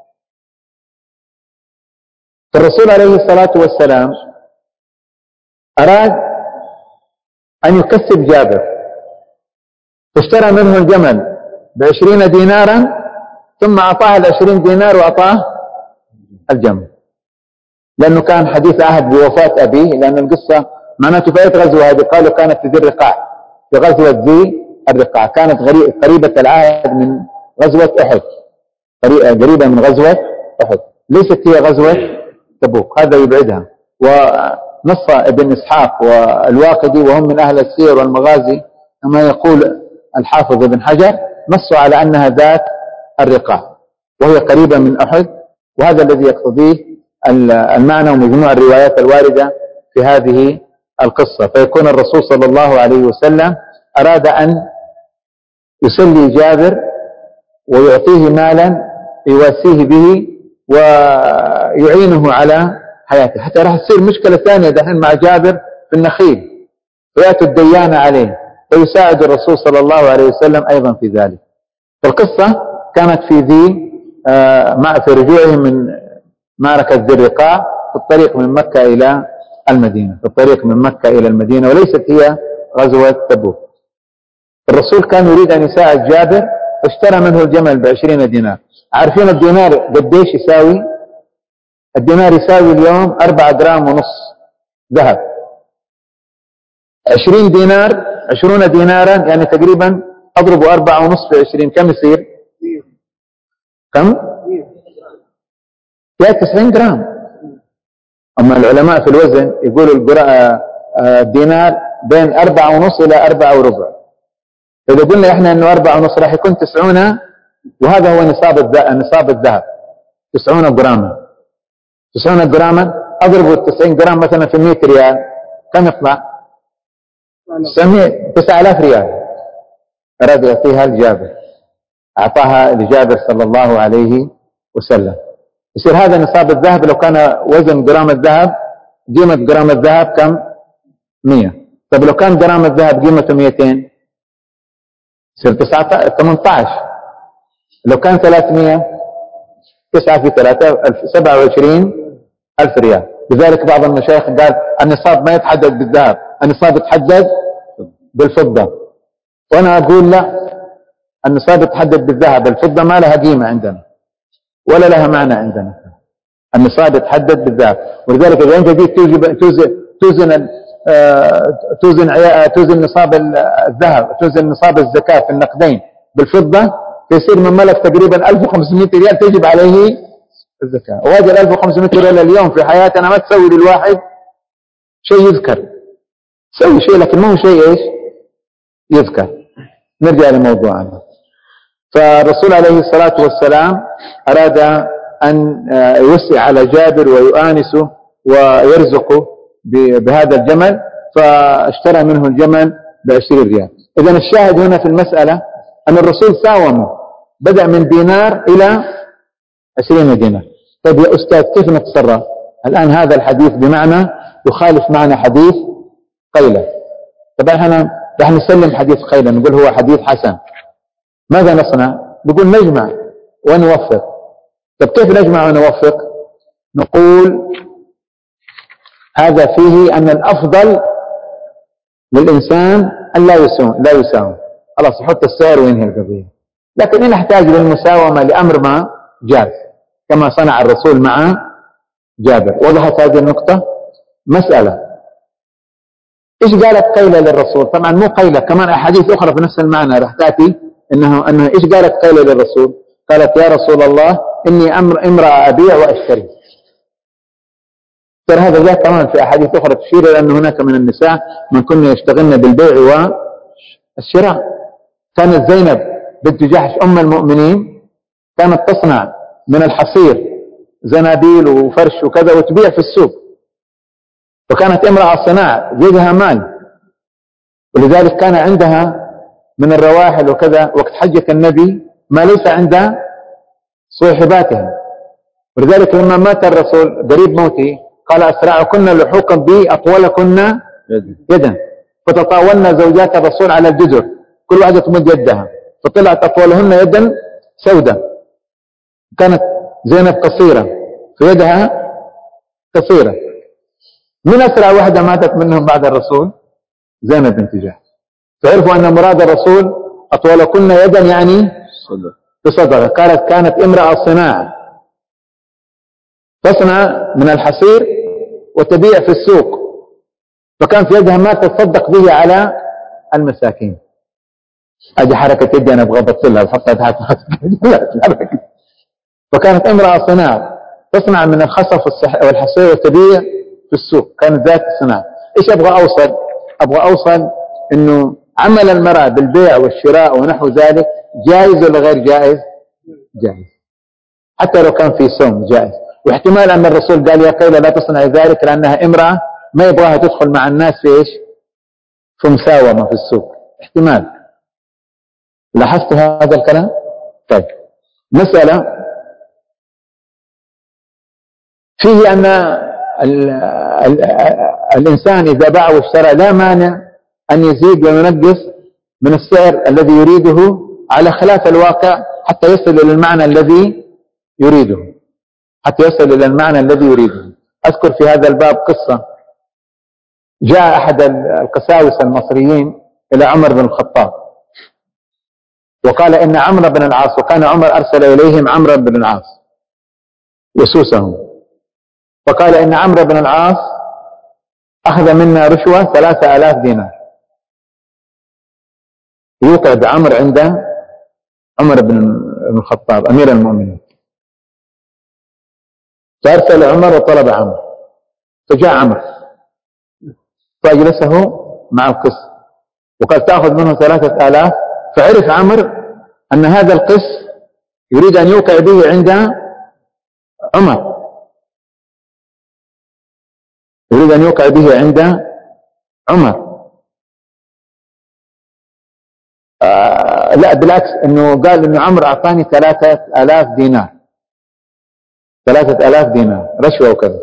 فالرسول عليه الصلاة والسلام أراد أن يكسب جابر، فاشترى منه الجمل بعشرين دينارا، ثم أعطاه العشرين دينار وأعطاه الجمل، لأنه كان حديث عهد بوفاة أبيه، لأن القصة معناته في أي غزوة هذه قالوا كانت في ذي الرقاع، في غزوة ذي الرقاع، كانت قريبة العهد من غزوة أحد، قريبة من غزوة أحد، ليست هي غزوة تبوك، هذا يبعدها. ونص ابن إسحاق والواقدي وهم من أهل السير والمغازي كما يقول الحافظ ابن حجر، نصوا على أنها ذات الرقاع وهي قريبة من أحد، وهذا الذي يقتضيه المعنى ومجموع الروايات الواردة في هذه القصة. فيكون الرسول صلى الله عليه وسلم أراد أن يسلي جابر ويعطيه مالا يواسيه به ويعينه على حياته، حتى راح تصير مشكلة ثانية دحين مع جابر في النخيل، ويأتي الديانة عليه ويساعد الرسول صلى الله عليه وسلم أيضا في ذلك. فالقصة كانت في ذي مع في رجوعهم من معركة ذي الرقاع في الطريق من مكة إلى المدينة، في الطريق من مكة إلى المدينة، وليست هي غزوة تبوك. الرسول كان يريد أن يساعد جابر فاشترى منه الجمل بعشرين دينار. عارفين الدينار قديش يساوي؟ الدينار يساوي اليوم أربعة جرام ونص ذهب. عشرين دينار، عشرون دينارا يعني تقريبا أضربوا أربعة ونص في عشرين، كم يصير؟ كم؟ يا تسعين جرام. أما العلماء في الوزن يقولوا الدينار بين أربعة ونص إلى أربعة وربع. إذا قلنا إحنا إنه أربعة ونص راح يكون تسعون، وهذا هو نصاب نصاب الذهب، تسعون جراما. تسعون جراما أضربوا التسعين جرام مثلا في مئة ريال، كم يطلع؟ تسعة آلاف ريال. أراد يعطيها الجابر، أعطاها لجابر صلى الله عليه وسلم. يصير هذا نصاب الذهب. لو كان وزن جرام الذهب، قيمة جرام الذهب كم؟ مية. طب لو كان جرام الذهب قيمته مئتين، يصير تسعة ثمانية عشر. لو كان ثلاثمية، تسعة في ثلاثة سبعة وعشرين ألف ريال. لذلك بعض المشايخ قال النصاب ما يتحدد بالذهب، النصاب يتحدد بالفضة. وأنا أقول لا، النصاب يتحدد بالذهب، الفضة ما لها قيمة عندنا ولا لها معنى عندنا. النصاب يتحدد بالذهب. ولذلك إذا أنت جيت توزن توزن توزن توزن نصاب الذهب، توزن نصاب الزكاة في النقدين بالفضة، يصير من ملك تقريبا ألف وخمسمائة ريال تجب عليه الزكاة. وهذه ال ألف وخمسمائة ريال اليوم في حياتنا ما تسوي للواحد شيء يذكر، تسوي شيء لكن ما هو شيء ايش يذكر. نرجع لموضوعنا. فالرسول عليه الصلاة والسلام أراد أن يوسع على جابر ويؤانسه ويرزقه بهذا الجمل، فاشترى منه الجمل بعشرين ريال. إذن الشاهد هنا في المسألة أن الرسول ساومه، بدأ من دينار إلى عشرين دينار. طيب يا أستاذ كيف نتصرف الآن؟ هذا الحديث بمعنى يخالف معنى حديث قيلة. طبعا احنا رح نسلم حديث قيلة نقول هو حديث حسن. ماذا نصنع؟ نقول نجمع ونوفق. طيب كيف نجمع ونوفق؟ نقول هذا فيه أن الأفضل للإنسان أن لا يساوم لا يساوم خلاص يحط السعر وينهي القضية. لكن إن نحتاج للمساومة لأمر ما جاز كما صنع الرسول مع جابر. وضحت هذه النقطة؟ مسألة إيش قالت قيلة للرسول؟ طبعا مو قيلة، كمان أحاديث أخرى في نفس المعنى رح تأتي إنه أنه إيش قالت قيلة للرسول؟ قالت يا رسول الله إني أمر امرأة أبيع وأشتري. ترى هذا جاء كمان في أحاديث أخرى تشير إلى أن هناك من النساء من كنا يشتغلن بالبيع والشراء. كانت زينب بنت جحش أم المؤمنين كانت تصنع من الحصير زنابيل وفرش وكذا وتبيع في السوق، وكانت امرأة صناعة جيدها مال، ولذلك كان عندها من الرواحل وكذا وقت حجة النبي ما ليس عند صاحباتها. ولذلك لما مات الرسول قريب موته قال أسرعكن لحوقا بي أطولكن يدا، فتطاولن زوجات الرسول على الجدر كل واحدة تمد يدها، فطلعت أطولهن يدا سوداء. كانت زينب قصيرة في يدها قصيرة. من أسرع واحدة ماتت منهم بعد الرسول؟ زينب بنت جحش. فعرفوا أن مراد الرسول أطولكن يدا يعني بصدقة. كانت كانت امرأة صناعة تصنع من الحصير وتبيع في السوق، فكان في يدها ما تصدق به على المساكين. أجي حركة يدي أنا أبغى أبطلها وحطها تحت راسي. فكانت امرأة صناعة تصنع من الخصف والحصير وتبيع في السوق، كانت ذات الصناعة. إيش أبغى أوصل؟ أبغى أوصل إنه عمل المرأة بالبيع والشراء ونحو ذلك جائز ولا غير جائز؟ جائز، حتى لو كان في صوم جائز. واحتمال أن الرسول قال يا قيلة لا تصنع ذلك لأنها امرأة ما يبغاها تدخل مع الناس في إيش؟ في مساومة في السوق. احتمال. لاحظت هذا الكلام؟ طيب مسألة فيه أن ال ال الإنسان إذا باع واشترى لا مانع أن يزيد وينقص من السعر الذي يريده على خلاف الواقع حتى يصل إلى المعنى الذي يريده حتى يصل إلى المعنى الذي يريده. أذكر في هذا الباب قصة. جاء أحد القساوسة المصريين إلى عمر بن الخطاب وقال إن عمرو بن العاص، وكان عمر أرسل إليهم عمرو بن العاص يسوسهم، وقال إن عمرو بن العاص أخذ منا رشوة ثلاثة آلاف دينار يوقع بعمر عند عمر بن الخطاب أمير المؤمنين. فأرسل عمر وطلب عمرو، فجاء عمرو فأجلسه مع القس وقال تأخذ منه ثلاثة آلاف. فعرف عمرو أن هذا القس يريد أن يوقع به عند عمر، يريد أن يوقع به عند عمر. آه لا بالعكس، أنه قال أنه عمرو أعطاني ثلاثة آلاف دينار ثلاثة آلاف دينار رشوة وكذا.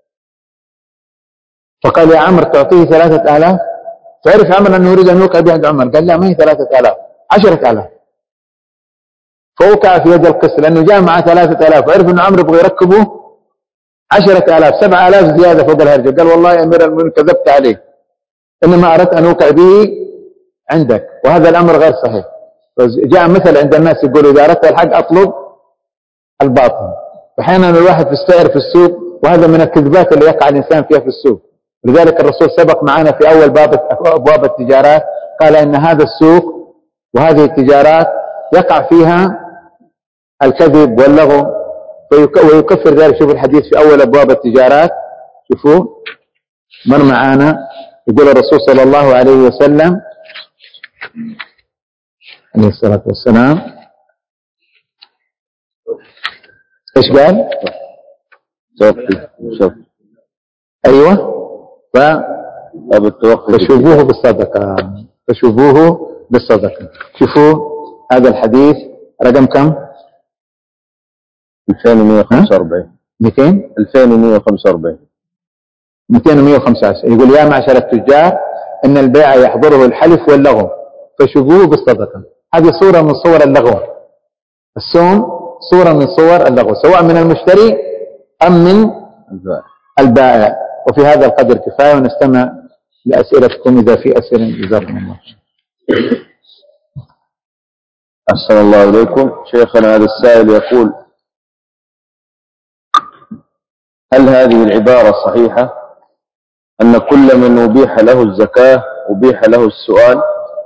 فقال يا عمرو تعطيه ثلاثة آلاف؟ فعرف عمرو أنه يريد أن يوقع به عند عمر، قال لا ما هي ثلاثة آلاف، عشرة آلاف. فوقع في يد القس لأنه جاء مع ثلاثة آلاف وعرف أن عمرو يبغى يركبه عشرة آلاف، سبعة آلاف زيادة فوق الهرجة. قال والله يا أمير المؤمنين كذبت عليه، إنما أردت أن أوقع به عندك وهذا الأمر غير صحيح. جاء مثل عند الناس يقولوا إذا أردت الحق أطلب الباطل. أحيانا الواحد في السعر في السوق، وهذا من الكذبات اللي يقع الإنسان فيها في السوق. لذلك الرسول سبق معنا في أول باب أبواب التجارات قال إن هذا السوق وهذه التجارات يقع فيها الكذب واللغو ويكفر ذلك. شوفوا الحديث في أول أبواب التجارات، شوفوا مر معانا. يقول الرسول صلى الله عليه وسلم عليه الصلاة والسلام ايش قال؟ توقي توقي ايوه ف فشوفوه بالصدقة فشوفوه بالصدقة. شوفوا هذا الحديث رقم كم؟ ألفين ومئة وخمسة وأربعين مئتين ألفين ومئة وخمسة وأربعين مئتين ومئة وخمسة وعشرين. يقول يا معشر التجار إن البيع يحضره الحلف واللغو فشوفوه بالصدقة. هذه صورة من صور اللغو. السوم صورة من صور اللغو سواء من المشتري أم من البائع. وفي هذا القدر كفاية، ونستمع لأسئلتكم إذا في أسئلة. جزاكم الله. أحسن الله إليكم. شيخنا هذا السائل يقول هل هذه العبارة صحيحة أن كل من أبيح له الزكاة أبيح له السؤال؟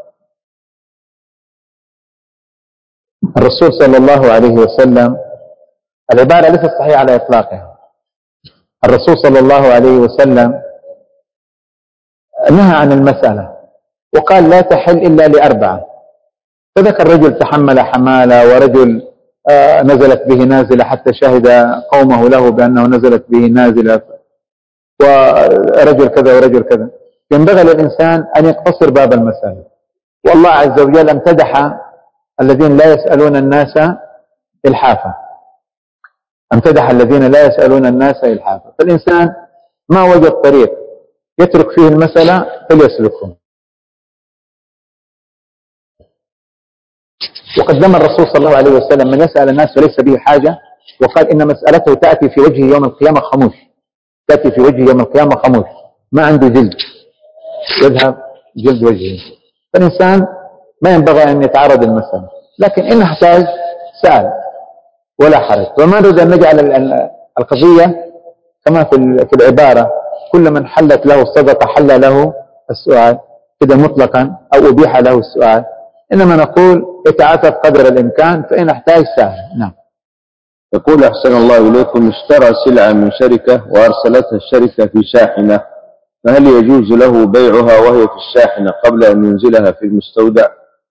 الرسول صلى الله عليه وسلم العبارة ليست صحيحة على إطلاقها. الرسول صلى الله عليه وسلم نهى عن المسألة وقال لا تحل إلا لأربعة. فذكر رجل تحمل حمالة، ورجل آه نزلت به نازلة حتى شهد قومه له بأنه نزلت به نازلة، ورجل كذا ورجل كذا. ينبغي للإنسان أن يقتصر باب المسألة. والله عز وجل امتدح الذين لا يسألون الناس إلحافا، امتدح الذين لا يسألون الناس إلحافا. فالإنسان ما وجد طريق يترك فيه المسألة فليسلكه. وقد ذم الرسول صلى الله عليه وسلم من يسأل الناس وليس به حاجة، وقال إن مسألته تأتي في وجهه يوم القيامة خموش، تأتي في وجهه يوم القيامة خموش، ما عنده جلد، يذهب جلد وجهه. فالإنسان ما ينبغي أن يتعرض المسألة، لكن إن احتاج سأل ولا حرج. وما نريد أن نجعل القضية كما في العبارة كل من حلت له الصدقة حل له السؤال كده مطلقا أو أبيح له السؤال، إنما نقول يتعافى قدر الإمكان، فإن احتاج سهل. نعم. يقول أحسن الله إليكم اشترى سلعة من شركة وأرسلتها الشركة في شاحنة، فهل يجوز له بيعها وهي في الشاحنة قبل أن ينزلها في المستودع؟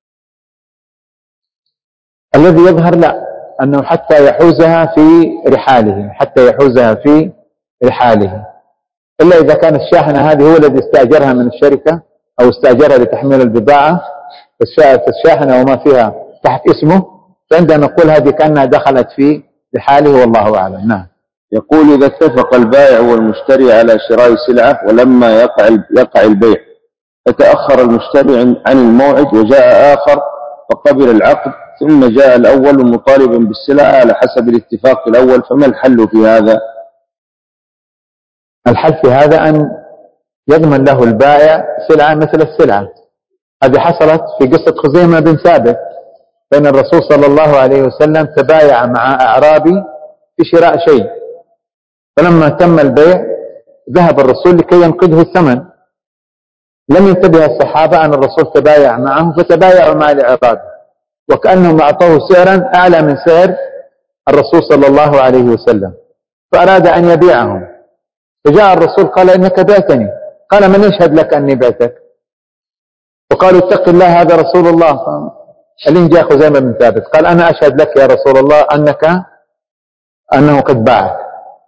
الذي يظهر لا، أنه حتى يحوزها في رحاله، حتى يحوزها في رحاله، إلا إذا كان الشاحنة هذه هو الذي استأجرها من الشركة أو استأجرها لتحميل البضاعة في الشاحنة وما فيها تحت اسمه، فعندنا نقول هذه كأنها دخلت في رحاله والله أعلم. نعم. يقول: إذا اتفق البائع والمشتري على شراء سلعة ولما يقع يقع البيع فتأخر المشتري عن الموعد وجاء آخر فقبل العقد ثم جاء الأول مطالبا بالسلعة على حسب الاتفاق الأول، فما الحل في هذا؟ الحل في هذا أن يضمن له البائع سلعة مثل السلعة. هذه حصلت في قصة خزيمة بن ثابت، فإن الرسول صلى الله عليه وسلم تبايع مع أعرابي في شراء شيء، فلما تم البيع ذهب الرسول لكي ينقذه الثمن، لم ينتبه الصحابة أن الرسول تبايع معه فتبايعوا مع الأعرابي وكأنهم أعطوه سعرا أعلى من سعر الرسول صلى الله عليه وسلم، فأراد أن يبيعهم، فجاء الرسول قال: إنك بعتني. قال: من يشهد لك أني بعتك؟ وقالوا: اتق الله هذا رسول الله. اللي جاء خزيمة بن ثابت قال: أنا أشهد لك يا رسول الله أنك أنه قد باعك،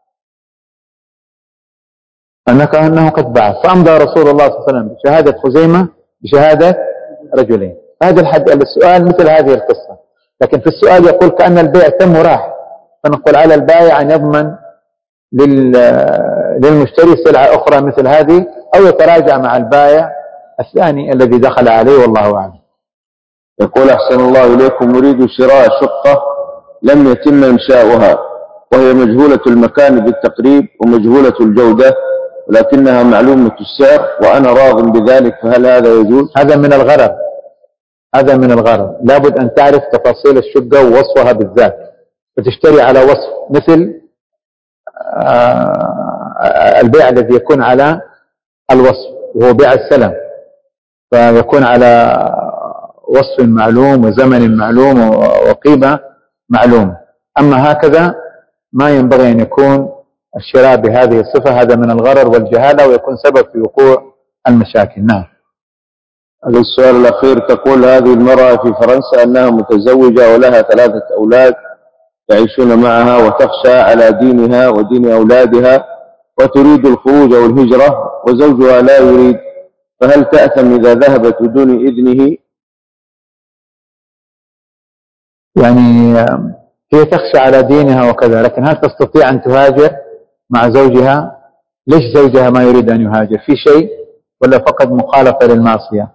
أنك أنه قد باعك. فأمضى رسول الله صلى الله عليه وسلم بشهادة خزيمة بشهادة رجلين. هذا الحد السؤال مثل هذه القصة، لكن في السؤال يقول كأن البيع تم وراح، فنقول على البائع أن يضمن للمشتري سلعة أخرى مثل هذه، أو يتراجع مع البائع الثاني الذي دخل عليه، والله أعلم. يقول: أحسن الله إليكم، نريد شراء شقة لم يتم إنشاؤها وهي مجهولة المكان بالتقريب ومجهولة الجودة ولكنها معلومة السعر وأنا راض بذلك، فهل هذا يجوز؟ هذا من الغرر، هذا من الغرر. لابد أن تعرف تفاصيل الشقة ووصفها بالذات، فتشتري على وصف مثل البيع الذي يكون على الوصف وهو بيع السلم، فيكون على وصف معلوم وزمن معلوم وقيمة معلومة. أما هكذا ما ينبغي أن يكون الشراء بهذه الصفة، هذا من الغرر والجهالة ويكون سبب في وقوع المشاكل. نعم. هذا السؤال الأخير، تقول هذه المرأة في فرنسا أنها متزوجة ولها ثلاثة أولاد يعيشون معها وتخشى على دينها ودين أولادها وتريد الخروج أو الهجرة وزوجها لا يريد، فهل تأثم إذا ذهبت بدون إذنه؟ يعني هي تخشى على دينها وكذا، لكن هل تستطيع أن تهاجر مع زوجها؟ ليش زوجها ما يريد أن يهاجر؟ في شيء ولا فقط مخالفة للمعصية؟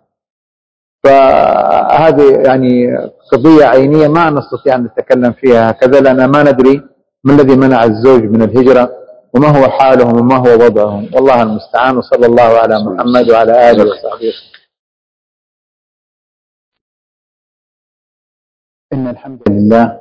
فهذه يعني قضية عينية ما نستطيع أن نتكلم فيها هكذا، لأن ما ندري ما الذي منع الزوج من الهجرة وما هو حالهم وما هو وضعهم، والله المستعان. وصلى الله على محمد وعلى آله وصحبه. إن الحمد لله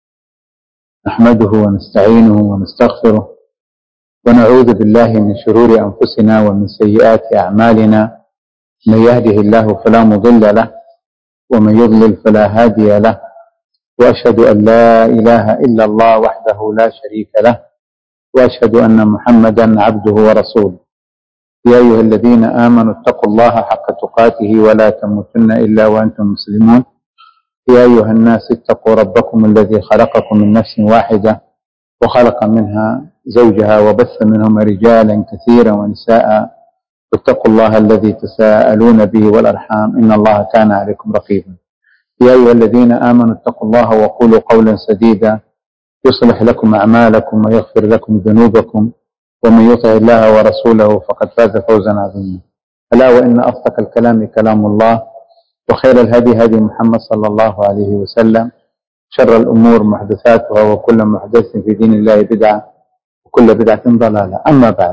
نحمده ونستعينه ونستغفره ونعوذ بالله من شرور أنفسنا ومن سيئات أعمالنا، من يهده الله فلا مضل له ومن يضلل فلا هادي له، وأشهد أن لا إله إلا الله وحده لا شريك له، وأشهد أن محمدا عبده ورسوله. يا أيها الذين آمنوا اتقوا الله حق تقاته ولا تموتن إلا وأنتم مسلمون. يا أيها الناس اتقوا ربكم الذي خلقكم من نفس واحدة وخلق منها زوجها وبث منهما رجالا كثيرا ونساء، واتقوا الله الذي تساءلون به والأرحام إن الله كان عليكم رقيبا. يا أيها الذين آمنوا اتقوا الله وقولوا قولا سديدا يصلح لكم أعمالكم ويغفر لكم ذنوبكم، ومن يطع الله ورسوله فقد فاز فوزا عظيما. ألا وإن أصدق الكلام كلام الله، وخير الهدي هدي محمد صلى الله عليه وسلم، شر الأمور محدثاتها وكل محدث في دين الله بدعة وكل بدعة ضلالة. أما بعد،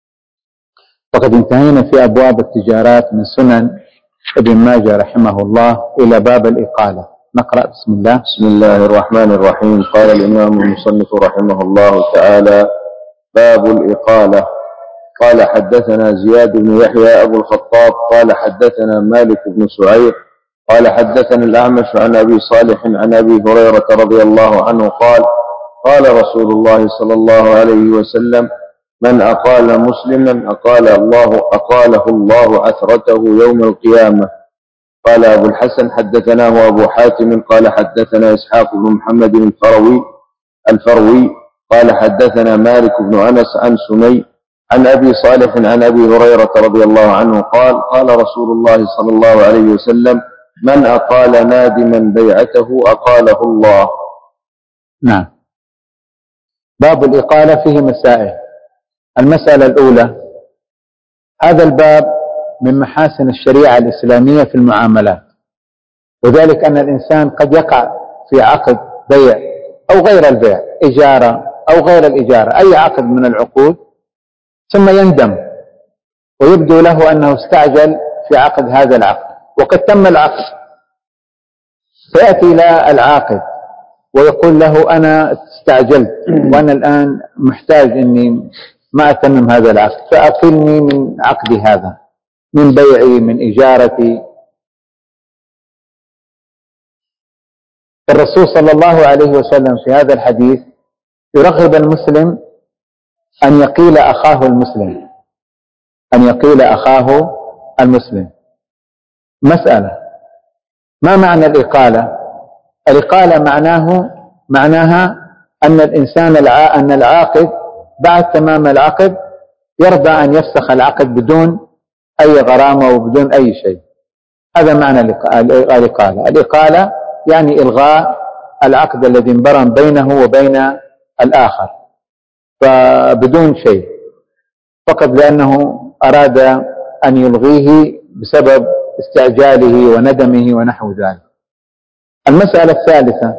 فقد انتهينا في أبواب التجارات من سنن ابن ماجه رحمه الله إلى باب الإقالة. نقرأ. بسم الله. بسم الله الرحمن الرحيم. قال الإمام المصنف رحمه الله تعالى: باب الإقالة. قال: حدثنا زياد بن يحيى أبو الخطاب قال حدثنا مالك بن سعير قال حدثنا الأعمش عن أبي صالح عن أبي هريرة رضي الله عنه قال: قال رسول الله صلى الله عليه وسلم: من أقال مسلما أقال الله أقاله الله عثرته يوم القيامة. قال أبو الحسن: حدثناه أبو حاتم قال حدثنا إسحاق بن محمد الفروي الفروي قال حدثنا مالك بن أنس عن سمي عن أبي صالح عن أبي هريرة رضي الله عنه قال: قال رسول الله صلى الله عليه وسلم: من أقال نادما بيعته أقاله الله. نعم. باب الإقالة فيه مسائل. المسألة الأولى: هذا الباب من محاسن الشريعة الإسلامية في المعاملات، وذلك أن الإنسان قد يقع في عقد بيع أو غير البيع، إجارة أو غير الإجارة، أي عقد من العقود، ثم يندم ويبدو له أنه استعجل في عقد هذا العقد وقد تم العقد، فيأتي إلى العاقد ويقول له: أنا استعجلت وأنا الآن محتاج أني ما أتمم هذا العقد، فأقلني من عقدي هذا، من بيعي، من إجارتي. الرسول صلى الله عليه وسلم في هذا الحديث يرغب المسلم أن يقيل أخاه المسلم، أن يقيل أخاه المسلم. مسألة: ما معنى الإقالة؟ الإقالة معناه معناها أن الإنسان الع... أن العاقد بعد تمام العقد يرضى أن يفسخ العقد بدون أي غرامة وبدون أي شيء. هذا معنى الإقالة. الإقالة يعني إلغاء العقد الذي انبرم بينه وبين الآخر فبدون شيء، فقط لأنه أراد أن يلغيه بسبب استعجاله وندمه ونحو ذلك. المسألة الثالثة: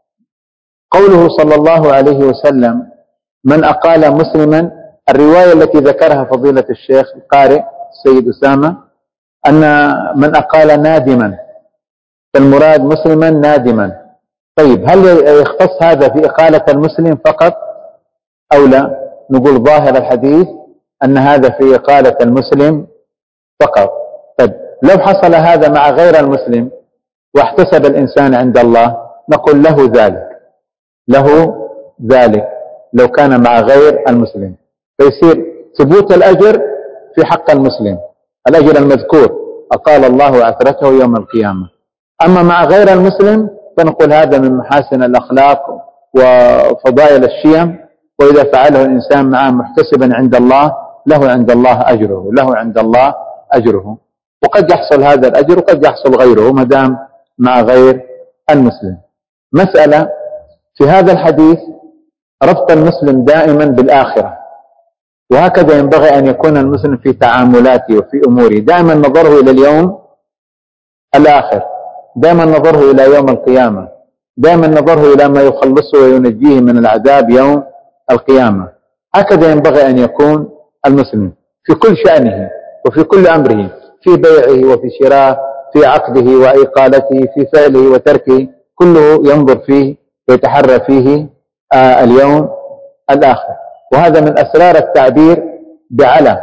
قوله صلى الله عليه وسلم: من أقال مسلما. الرواية التي ذكرها فضيلة الشيخ القارئ السيد أسامة أن من أقال نادما، فالمراد مسلما نادما. طيب، هل يختص هذا في إقالة المسلم فقط أو لا؟ نقول ظاهر الحديث أن هذا في إقالة المسلم فقط. طيب، لو حصل هذا مع غير المسلم واحتسب الإنسان عند الله، نقول له ذلك، له ذلك لو كان مع غير المسلم، فيصير ثبوت الأجر في حق المسلم، الأجر المذكور أقال الله عثرته يوم القيامة. أما مع غير المسلم فنقول هذا من محاسن الأخلاق وفضائل الشيم، وإذا فعله الإنسان معه محتسبا عند الله له عند الله أجره، له عند الله أجره. وقد يحصل هذا الأجر وقد يحصل غيره ما دام مع غير المسلم. مسألة: في هذا الحديث ربط المسلم دائما بالآخرة، وهكذا ينبغي أن يكون المسلم في تعاملاته وفي أموره، دائما نظره إلى اليوم الآخر، دائما نظره إلى يوم القيامة، دائما نظره إلى ما يخلصه وينجيه من العذاب يوم القيامة. هكذا ينبغي أن يكون المسلم في كل شأنه وفي كل أمره، في بيعه وفي شراه، في عقده وإقالته، في فعله وتركه، كله ينظر فيه ويتحرى فيه آه اليوم الآخر. وهذا من أسرار التعبير بعلى.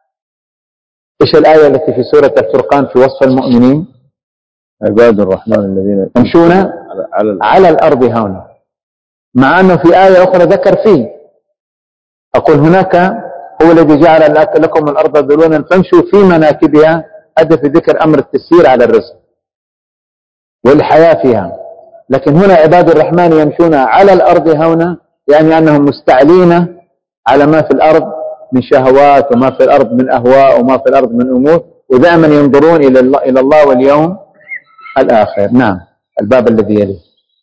إيش الآية التي في سورة الفرقان في وصف المؤمنين؟ عباد الرحمن الذين يمشون على, على الأرض هونا، مع أنه في آية أخرى ذكر فيه. أقول هناك هو الذي جعل لكم الأرض ذلولا فامشوا في مناكبها، هذا في ذكر أمر التسيير على الرزق والحياة فيها. لكن هنا عباد الرحمن يمشون على الأرض هونا، يعني أنهم مستعلين على ما في الأرض من شهوات وما في الأرض من أهواء وما في الأرض من أمور، ودائما ينظرون إلى الله, إلى الله واليوم الآخر. نعم. الباب الذي يليه.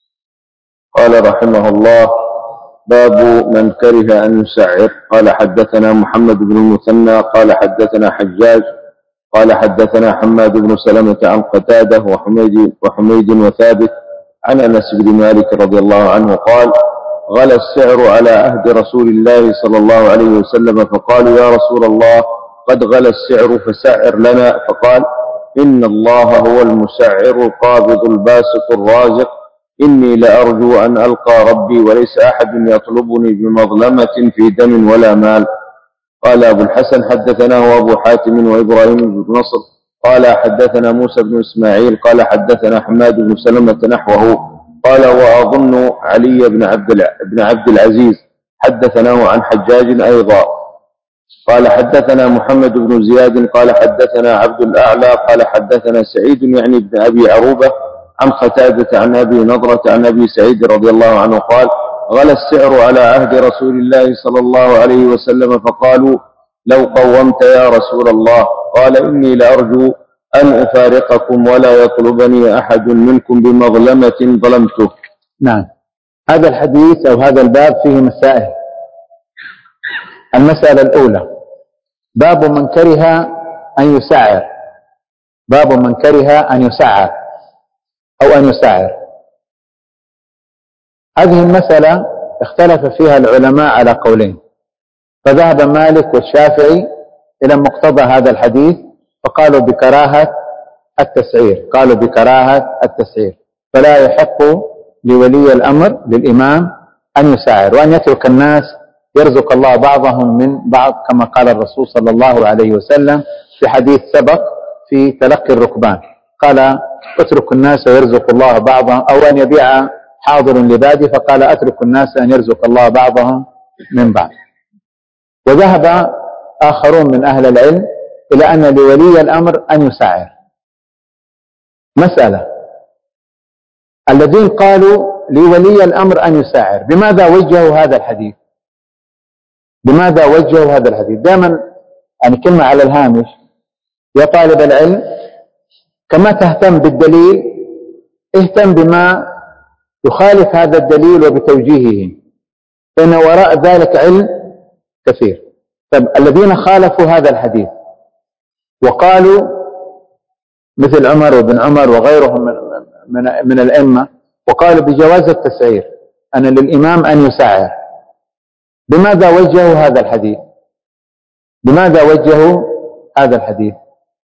قال رحمه الله: باب من كره أن يسعر. قال حدثنا محمد بن المثنى قال حدثنا حجاج قال حدثنا حماد بن سلمة عن قتادة وحميد, وحميد وثابت عن أنس بن مالك رضي الله عنه قال: غلى السعر على عهد رسول الله صلى الله عليه وسلم، فقالوا: يا رسول الله قد غلى السعر فسعر لنا، فقال: إن الله هو المسعر القابض الباسط الرازق، إني لأرجو أن ألقى ربي وليس أحد يطلبني بمظلمة في دم ولا مال. قال أبو الحسن: حدثناه أبو حاتم وإبراهيم بن نصر قال حدثنا موسى بن إسماعيل قال حدثنا حماد بن سلمة نحوه قال: وأظن علي بن عبد بن عبد العزيز حدثناه عن حجاج أيضا. قال حدثنا محمد بن زياد قال حدثنا عبد الأعلى قال حدثنا سعيد يعني بن أبي عروبة عن قتادة عن أبي نضرة عن أبي سعيد رضي الله عنه قال: غلى السعر على عهد رسول الله صلى الله عليه وسلم، فقالوا: لو قومت يا رسول الله. قال: إني لأرجو أن أفارقكم ولا يطلبني أحد منكم بمظلمة ظلمته. نعم. هذا الحديث أو هذا الباب فيه مسائل. المسألة الأولى: باب من كره أن يسعر، باب من كره أن يسعر أو أن يسعر. هذه المسألة اختلف فيها العلماء على قولين، فذهب مالك والشافعي إلى مقتضى هذا الحديث فقالوا بكراهة التسعير، قالوا بكراهة التسعير، فلا يحق لولي الأمر للإمام أن يسعر وأن يترك الناس يرزق الله بعضهم من بعض، كما قال الرسول صلى الله عليه وسلم في حديث سبق في تلقي الركبان، قال اترك الناس ويرزق الله بعضهم، أو أن يبيع حاضر لبادي، فقال اترك الناس أن يرزق الله بعضهم من بعض. وذهب آخرون من أهل العلم إلى أن لولي الأمر أن يسعر. مسألة: الذين قالوا لولي الأمر أن يسعر بماذا وجهوا هذا الحديث؟ بماذا وجهوا هذا الحديث؟ دائما يعني كلمة على الهامش يا طالب العلم، كما تهتم بالدليل اهتم بما يخالف هذا الدليل وبتوجيهه، فإن وراء ذلك علم كثير. طيب الذين خالفوا هذا الحديث وقالوا مثل عمر وابن عمر وغيرهم من, من, من الأئمة وقالوا بجواز التسعير، أن للإمام أن يسعر، بماذا وجهوا هذا الحديث؟ بماذا وجهوا هذا الحديث؟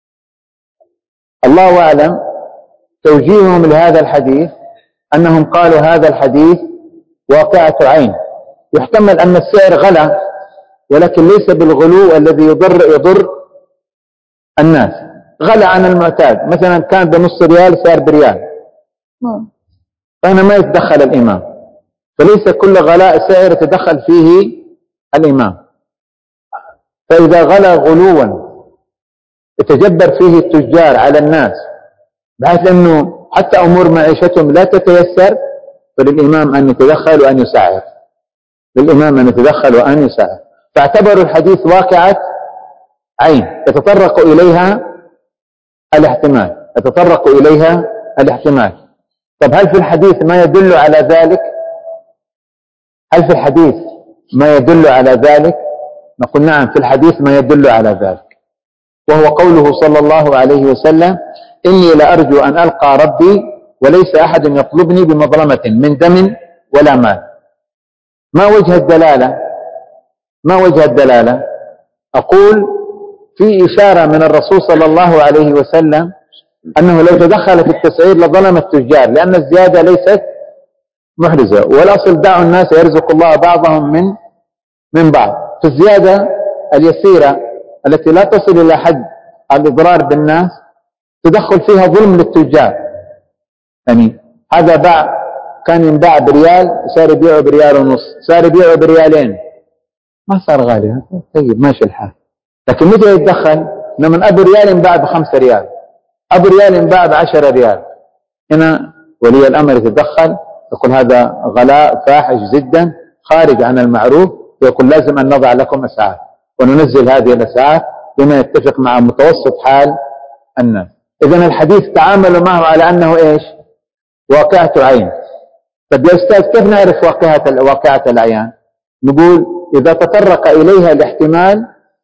الله أعلم. توجيههم لهذا الحديث أنهم قالوا هذا الحديث واقعة عين، يحتمل أن السعر غلا ولكن ليس بالغلو الذي يضر يضر الناس، غلا عن المعتاد، مثلا كان بنص ريال صار بريال، فهنا ما يتدخل الإمام، فليس كل غلاء سعر يتدخل فيه الإمام. فإذا غلا غلوا يتجبر فيه التجار على الناس بحيث أنه حتى أمور معيشتهم لا تتيسر، فللإمام أن يتدخل وأن يسعر، للإمام أن يتدخل وأن يسعر. فاعتبروا الحديث واقعة عين يتطرق إليها الاحتمال، يتطرق إليها الاحتمال. طب هل في الحديث ما يدل على ذلك؟ هل في الحديث ما يدل على ذلك؟ نقول نعم، في الحديث ما يدل على ذلك، وهو قوله صلى الله عليه وسلم: إني لأرجو أن ألقى ربي وليس أحد يطلبني بمظلمة من دم ولا مال. ما وجه الدلالة؟ ما وجه الدلالة؟ أقول في إشارة من الرسول صلى الله عليه وسلم أنه لو تدخل في التسعير لظلم التجار، لأن الزيادة ليست محرزة، والأصل دعوا الناس يرزق الله بعضهم من من بعض. في الزيادة اليسيرة التي لا تصل إلى حد الإضرار بالناس تدخل فيها ظلم للتجار، يعني هذا باع كان ينباع بريال صار يبيعه بريال ونص، صار يبيعه بريالين، ما صار غالي، طيب ماشي الحال. لكن متى يتدخل؟ من أبو ريال ينباع بخمسة ريال، أبو ريال ينباع بعشرة ريال، هنا ولي الأمر يتدخل يقول هذا غلاء فاحش جدا خارج عن المعروف، ويقول لازم أن نضع لكم أسعار وننزل هذه الأسعار بما يتفق مع متوسط حال الناس. إذن الحديث تعاملوا معه على أنه إيش؟ واقعة عين. طب يا أستاذ كيف نعرف واقعة واقعة العيان؟ نقول إذا تطرق إليها الاحتمال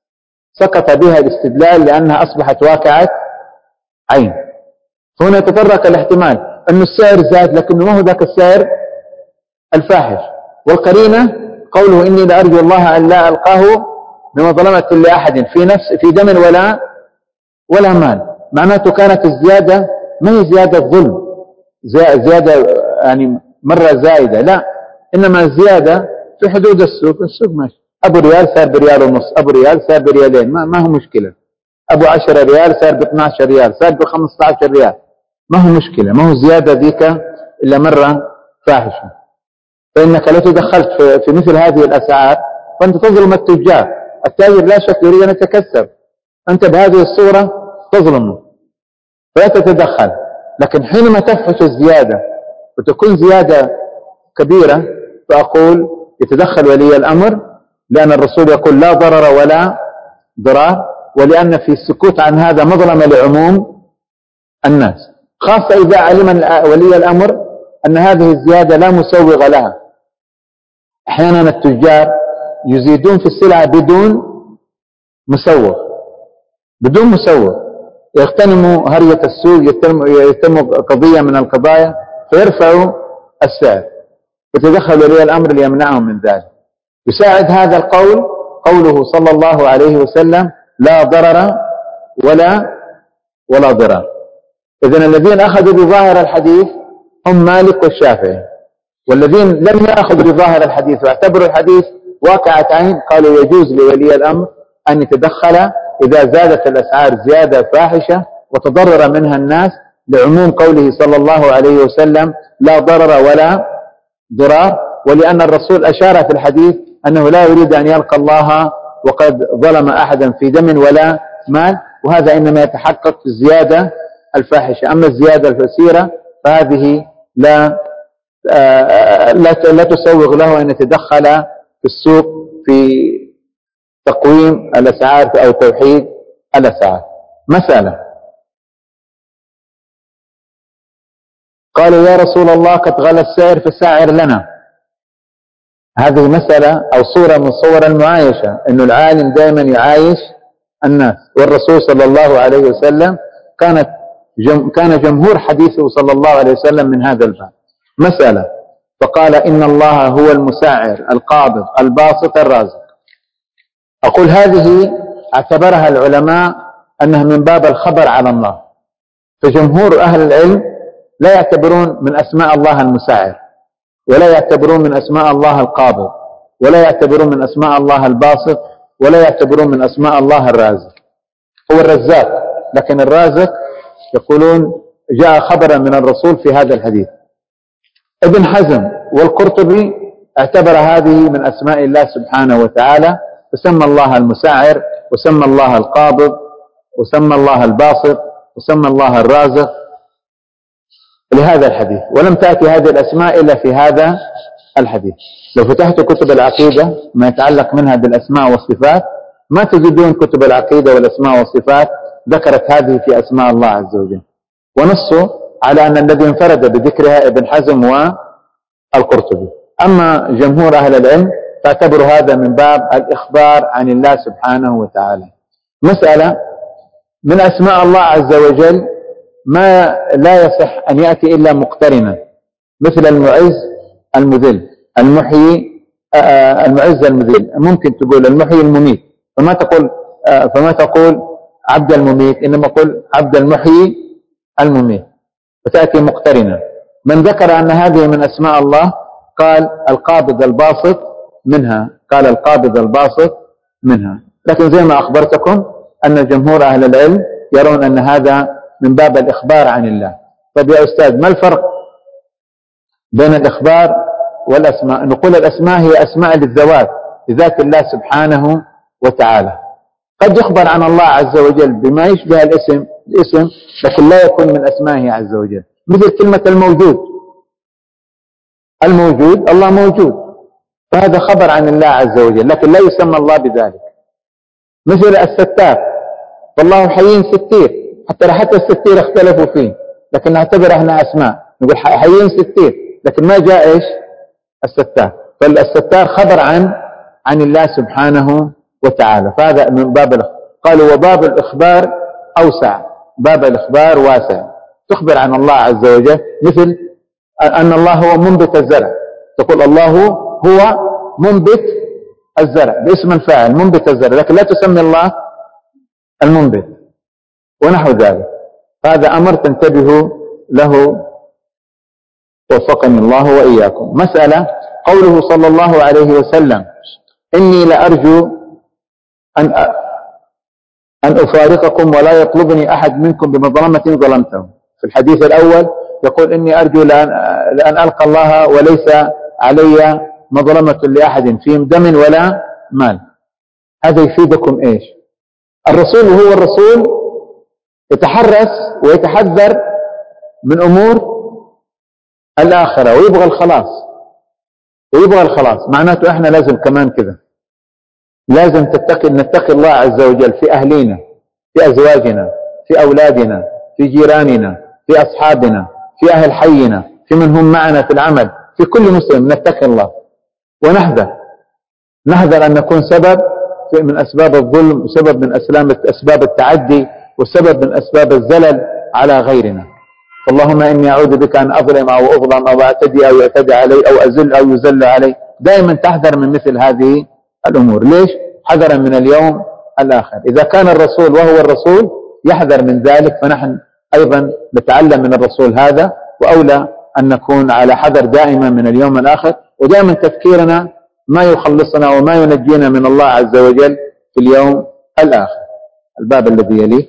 سقط بها الاستدلال لأنها أصبحت واقعة عين. هنا تطرق الاحتمال أن السعر زاد لكنه ما هو ذاك السعر الفاحش، والقرينة قوله إني لأرجو الله أن لا ألقاه بمظلمة لأحد في نفس في دم ولا ولا مال، معناته كانت الزيادة ما هي زيادة ظلم، زيادة يعني مرة زائدة، لا، إنما زيادة في حدود السوق، السوق ماشي، أبو ريال صار بريال ونص، أبو ريال صار بريالين، ما, ما هو مشكلة، أبو عشرة ريال صار باثنى عشر ريال، صار بخمسة عشر ريال، ما هو مشكلة، ما هو زيادة ذيك إلا مرة فاحشة. فإنك لو تدخلت في, في مثل هذه الأسعار فأنت تظلم التجار، التاجر لا شك يريد أن يتكسب، أنت بهذه الصورة تظلمه فلا تتدخل. لكن حينما تفحش الزيادة وتكون زيادة كبيرة فأقول يتدخل ولي الأمر، لأن الرسول يقول لا ضرر ولا ضرار، ولأن في السكوت عن هذا مظلمة لعموم الناس، خاصة إذا علم ولي الأمر أن هذه الزيادة لا مسوغ لها، أحيانا التجار يزيدون في السلعة بدون مسوق، بدون مسوق، يغتنموا هرية السوق، يتموا قضية من القضايا فيرفعوا السعر، وتدخل ولي الأمر ليمنعهم من ذلك. يساعد هذا القول قوله صلى الله عليه وسلم: لا ضرر ولا ولا ضرار. إذن الذين أخذوا بظاهر الحديث هم مالك والشافعي، والذين لم يأخذوا بظاهر الحديث واعتبروا الحديث واقعة عين قالوا يجوز لولي الأمر أن يتدخل إذا زادت الأسعار زيادة فاحشة وتضرر منها الناس، لعموم قوله صلى الله عليه وسلم: لا ضرر ولا ضرار، ولأن الرسول أشار في الحديث أنه لا يريد أن يلقى الله وقد ظلم أحدا في دم ولا مال، وهذا إنما يتحقق في الزيادة الفاحشة. أما الزيادة اليسيرة فهذه لا لا تسوغ له أن يتدخل في السوق في تقويم الأسعار أو توحيد الأسعار. مسألة: قالوا يا رسول الله قد غلى السعر فسعر لنا. هذه مسألة أو صورة من صور المعايشة، أن العالم دائما يعايش الناس، والرسول صلى الله عليه وسلم كانت جم كان جمهور حديثه صلى الله عليه وسلم من هذا الباب. مسألة: فقال إن الله هو المسعر القابض الباسط الرازق. أقول هذه اعتبرها العلماء أنها من باب الخبر على الله، فجمهور أهل العلم لا يعتبرون من أسماء الله المسعر، ولا يعتبرون من أسماء الله القابض، ولا يعتبرون من أسماء الله الباسط، ولا يعتبرون من أسماء الله الرازق. هو الرزاق، لكن الرازق يقولون جاء خبرا من الرسول في هذا الحديث. ابن حزم والقرطبي اعتبر هذه من أسماء الله سبحانه وتعالى، فسمى الله المسعر، وسمى الله القابض، وسمى الله الباسط، وسمى الله الرازق لهذا الحديث، ولم تأتي هذه الأسماء إلا في هذا الحديث. لو فتحت كتب العقيدة ما يتعلق منها بالأسماء والصفات ما تجدون كتب العقيدة والأسماء والصفات ذكرت هذه في أسماء الله عز وجل، ونصوا على أن الذي انفرد بذكرها ابن حزم والقرطبي. أما جمهور أهل العلم فاعتبروا هذا من باب الإخبار عن الله سبحانه وتعالى. مسألة: من أسماء الله عز وجل ما لا يصح أن يأتي إلا مقترنا، مثل المعز المذل، المحيي المعز المذل، ممكن تقول المحيي المميت، فما تقول فما تقول عبد المميت، إنما قل عبد المحيي المميت، وتأتي مقترنة. من ذكر أن هذه من أسماء الله قال القابض الباسط منها، قال القابض الباسط منها. لكن زي ما أخبرتكم أن جمهور أهل العلم يرون أن هذا من باب الإخبار عن الله. طيب يا أستاذ، ما الفرق بين الإخبار والأسماء؟ نقول الأسماء هي أسماء للذوات لذات الله سبحانه وتعالى. قد يخبر عن الله عز وجل بما يشبه الاسم الاسم لكن لا يكون من أسمائه عز وجل، مثل كلمة الموجود. الموجود الله موجود، فهذا خبر عن الله عز وجل لكن لا يسمى الله بذلك. مثل الستار، والله حيين ستير، حتى حتى الستير اختلفوا فيه لكن نعتبره احنا أسماء، نقول حيين ستير لكن ما جاء ايش الستار. فالستار خبر عن عن الله سبحانه وتعالى، فهذا من باب. قالوا وباب الإخبار أوسع، باب الإخبار واسع، تخبر عن الله عز وجل، مثل أن الله هو منبت الزرع، تقول الله هو منبت الزرع باسم الفاعل منبت الزرع، لكن لا تسمي الله المنبت ونحو ذلك. هذا أمر تنتبهوا له وفقني الله وإياكم. مسألة: قوله صلى الله عليه وسلم إني لأرجو أن أن أفارقكم ولا يطلبني أحد منكم بمظلمة ظلمته. في الحديث الأول يقول إني أرجو لأن, لأن ألقى الله وليس علي مظلمة لأحد في دم ولا مال. هذا يفيدكم إيش؟ الرسول وهو الرسول يتحرس ويتحذر من أمور الآخرة ويبغى الخلاص ويبغى الخلاص. معناته إحنا لازم كمان كذا، لازم تتقي نتقي الله عز وجل في أهلنا، في أزواجنا، في أولادنا، في جيراننا، في أصحابنا، في أهل حينا، في من هم معنا في العمل، في كل مسلم نتقي الله. ونحذر نحذر أن نكون سبب من أسباب الظلم، وسبب من أسباب التعدي، وسبب من أسباب الزلل على غيرنا. اللهم إني أعوذ بك أن أظلم أو أظلم أو أعتدي أو يعتدى علي أو أزل أو يزل علي. دائما تحذر من مثل هذه الأمور. ليش؟ حذرا من اليوم الآخر. إذا كان الرسول وهو الرسول يحذر من ذلك، فنحن أيضا نتعلم من الرسول هذا، وأولى أن نكون على حذر دائما من اليوم الآخر، ودائما تفكيرنا ما يخلصنا وما ينجينا من الله عز وجل في اليوم الآخر. الباب الذي يليه.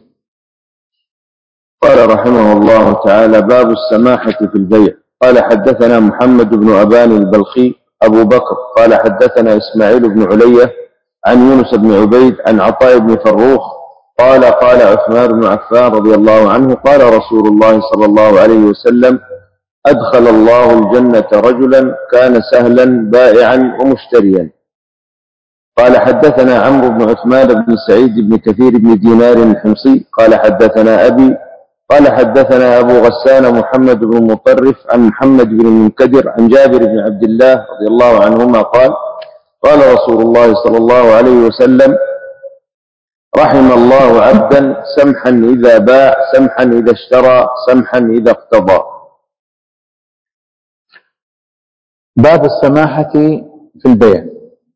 قال رحمه الله تعالى: باب السماحة في البيع. قال: حدثنا محمد بن أبان البلخي أبو بكر قال: حدثنا إسماعيل بن علية عن يونس بن عبيد عن عطاء بن فروخ قال: قال عثمان بن عفان رضي الله عنه: قال رسول الله صلى الله عليه وسلم: أدخل الله الجنة رجلا كان سهلا بائعا ومشتريا. قال: حدثنا عمرو بن عثمان بن سعيد بن كثير بن دينار الحمصي قال: حدثنا أبي قال: حدثنا أبو غسان محمد بن مطرف عن محمد بن المنكدر عن جابر بن عبد الله رضي الله عنهما قال: قال رسول الله صلى الله عليه وسلم: رحم الله عبدا سمحا إذا باع سمحا إذا اشترى سمحا إذا اقتضى. باب السماحة في البيع.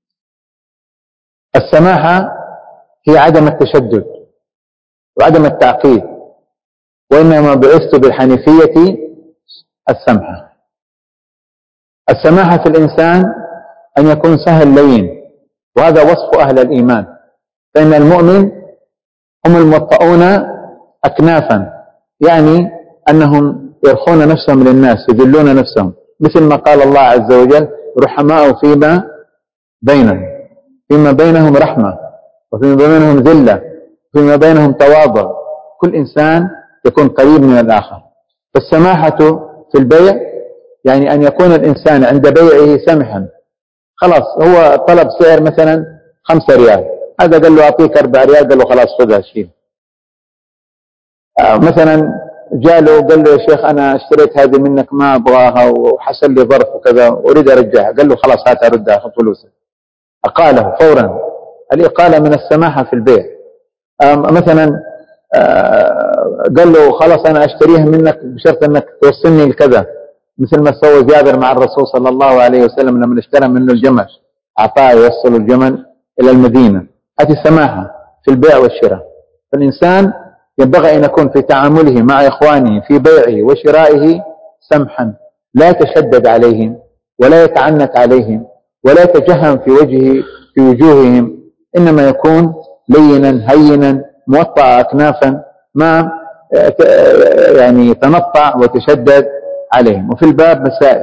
السماحة هي عدم التشدد وعدم التعقيد، وإنما بعثت بالحنيفية السمحة. السماحة في الإنسان أن يكون سهل لين، وهذا وصف أهل الإيمان، فإن المؤمن هم الموطئون أكنافا، يعني أنهم يرخون نفسهم للناس، يذلون نفسهم، مثل ما قال الله عز وجل: رحماء فيما بينهم، فيما بينهم رحمة، وفيما بينهم ذلة، وفيما بينهم تواضع. كل إنسان يكون قريب من الآخر. فالسماحة في البيع يعني أن يكون الإنسان عند بيعه سمحا. خلاص هو طلب سعر مثلا خمسة ريال، هذا قال له أعطيك أربع ريال، قال له خلاص خذها شيل. مثلا جاء له قال له: يا شيخ أنا اشتريت هذه منك ما أبغاها وحصل لي ظرف وكذا أريد أرجعها، قال له خلاص هات أردها خذ فلوسك. أقاله فورا. الإقالة من السماحة في البيع. مثلا قال له خلاص أنا أشتريها منك بشرط أنك توصلني لكذا، مثل ما سوى جابر مع الرسول صلى الله عليه وسلم لما اشترى منه الجمل، أعطاه يوصل الجمل إلى المدينة. هذه السماحة في البيع والشراء. فالإنسان ينبغي أن يكون في تعامله مع إخوانه في بيعه وشرائه سمحا، لا يتشدد عليهم ولا يتعنت عليهم ولا يتجهم في وجهه في وجوههم، إنما يكون لينا هينا موطأ أكنافا، ما يعني يتنطع وتشدد عليهم. وفي الباب مسائل.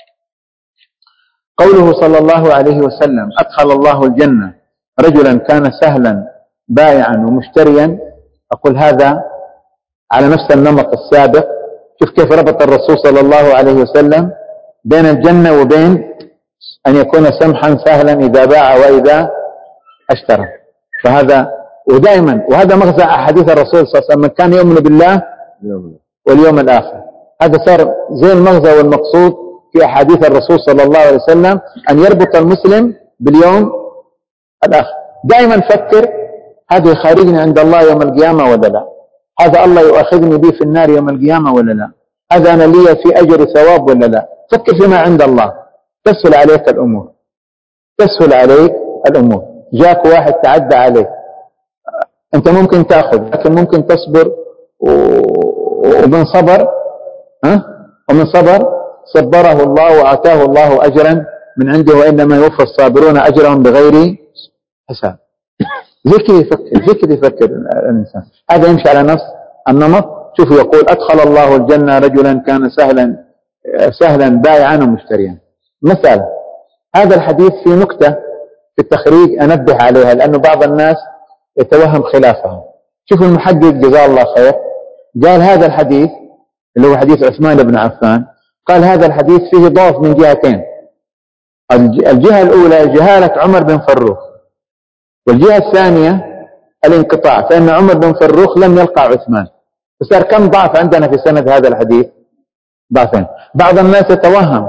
قوله صلى الله عليه وسلم: أدخل الله الجنة رجلا كان سهلا بائعا ومشتريا. أقول هذا على نفس النمط السابق. شوف كيف ربط الرسول صلى الله عليه وسلم بين الجنة وبين أن يكون سمحا سهلا إذا باع وإذا اشترى. فهذا ودائما، وهذا مغزى أحاديث الرسول صلى الله عليه وسلم: من كان يؤمن بالله واليوم الآخر. هذا صار زي المغزى والمقصود في أحاديث الرسول صلى الله عليه وسلم، أن يربط المسلم باليوم الآخر. دائما فكر: هذا يخارجني عند الله يوم القيامة ولا لا؟ هذا الله يؤاخذني به في النار يوم القيامة ولا لا؟ هذا أنا لي في أجر ثواب ولا لا؟ فكر فيما عند الله، تسهل عليك الأمور، تسهل عليك الأمور. جاك واحد تعدى عليك، أنت ممكن تأخذ، لكن ممكن تصبر، ومن صبر ها ومن صبر صبره الله وآتاه الله أجرا من عنده، وإنما يوفى الصابرون أجرهم بغير حساب. ذكر يفكر ذكر يفكر الإنسان. هذا يمشي على نفس النمط. شوفوا يقول: أدخل الله الجنة رجلا كان سهلا سهلا بائعا ومشتريا. مثلا هذا الحديث في نكتة في التخريج أنبه عليها، لأنه بعض الناس يتوهم خلافها. شوفوا المحقق جزاه الله خير قال هذا الحديث اللي هو حديث عثمان بن عفان، قال هذا الحديث فيه ضعف من جهتين. الجهة الأولى جهالة عمر بن فروخ، والجهة الثانية الانقطاع، فإن عمر بن فروخ لم يلقى عثمان. فصار كم ضعف عندنا في سند هذا الحديث؟ ضعفين. بعض الناس يتوهم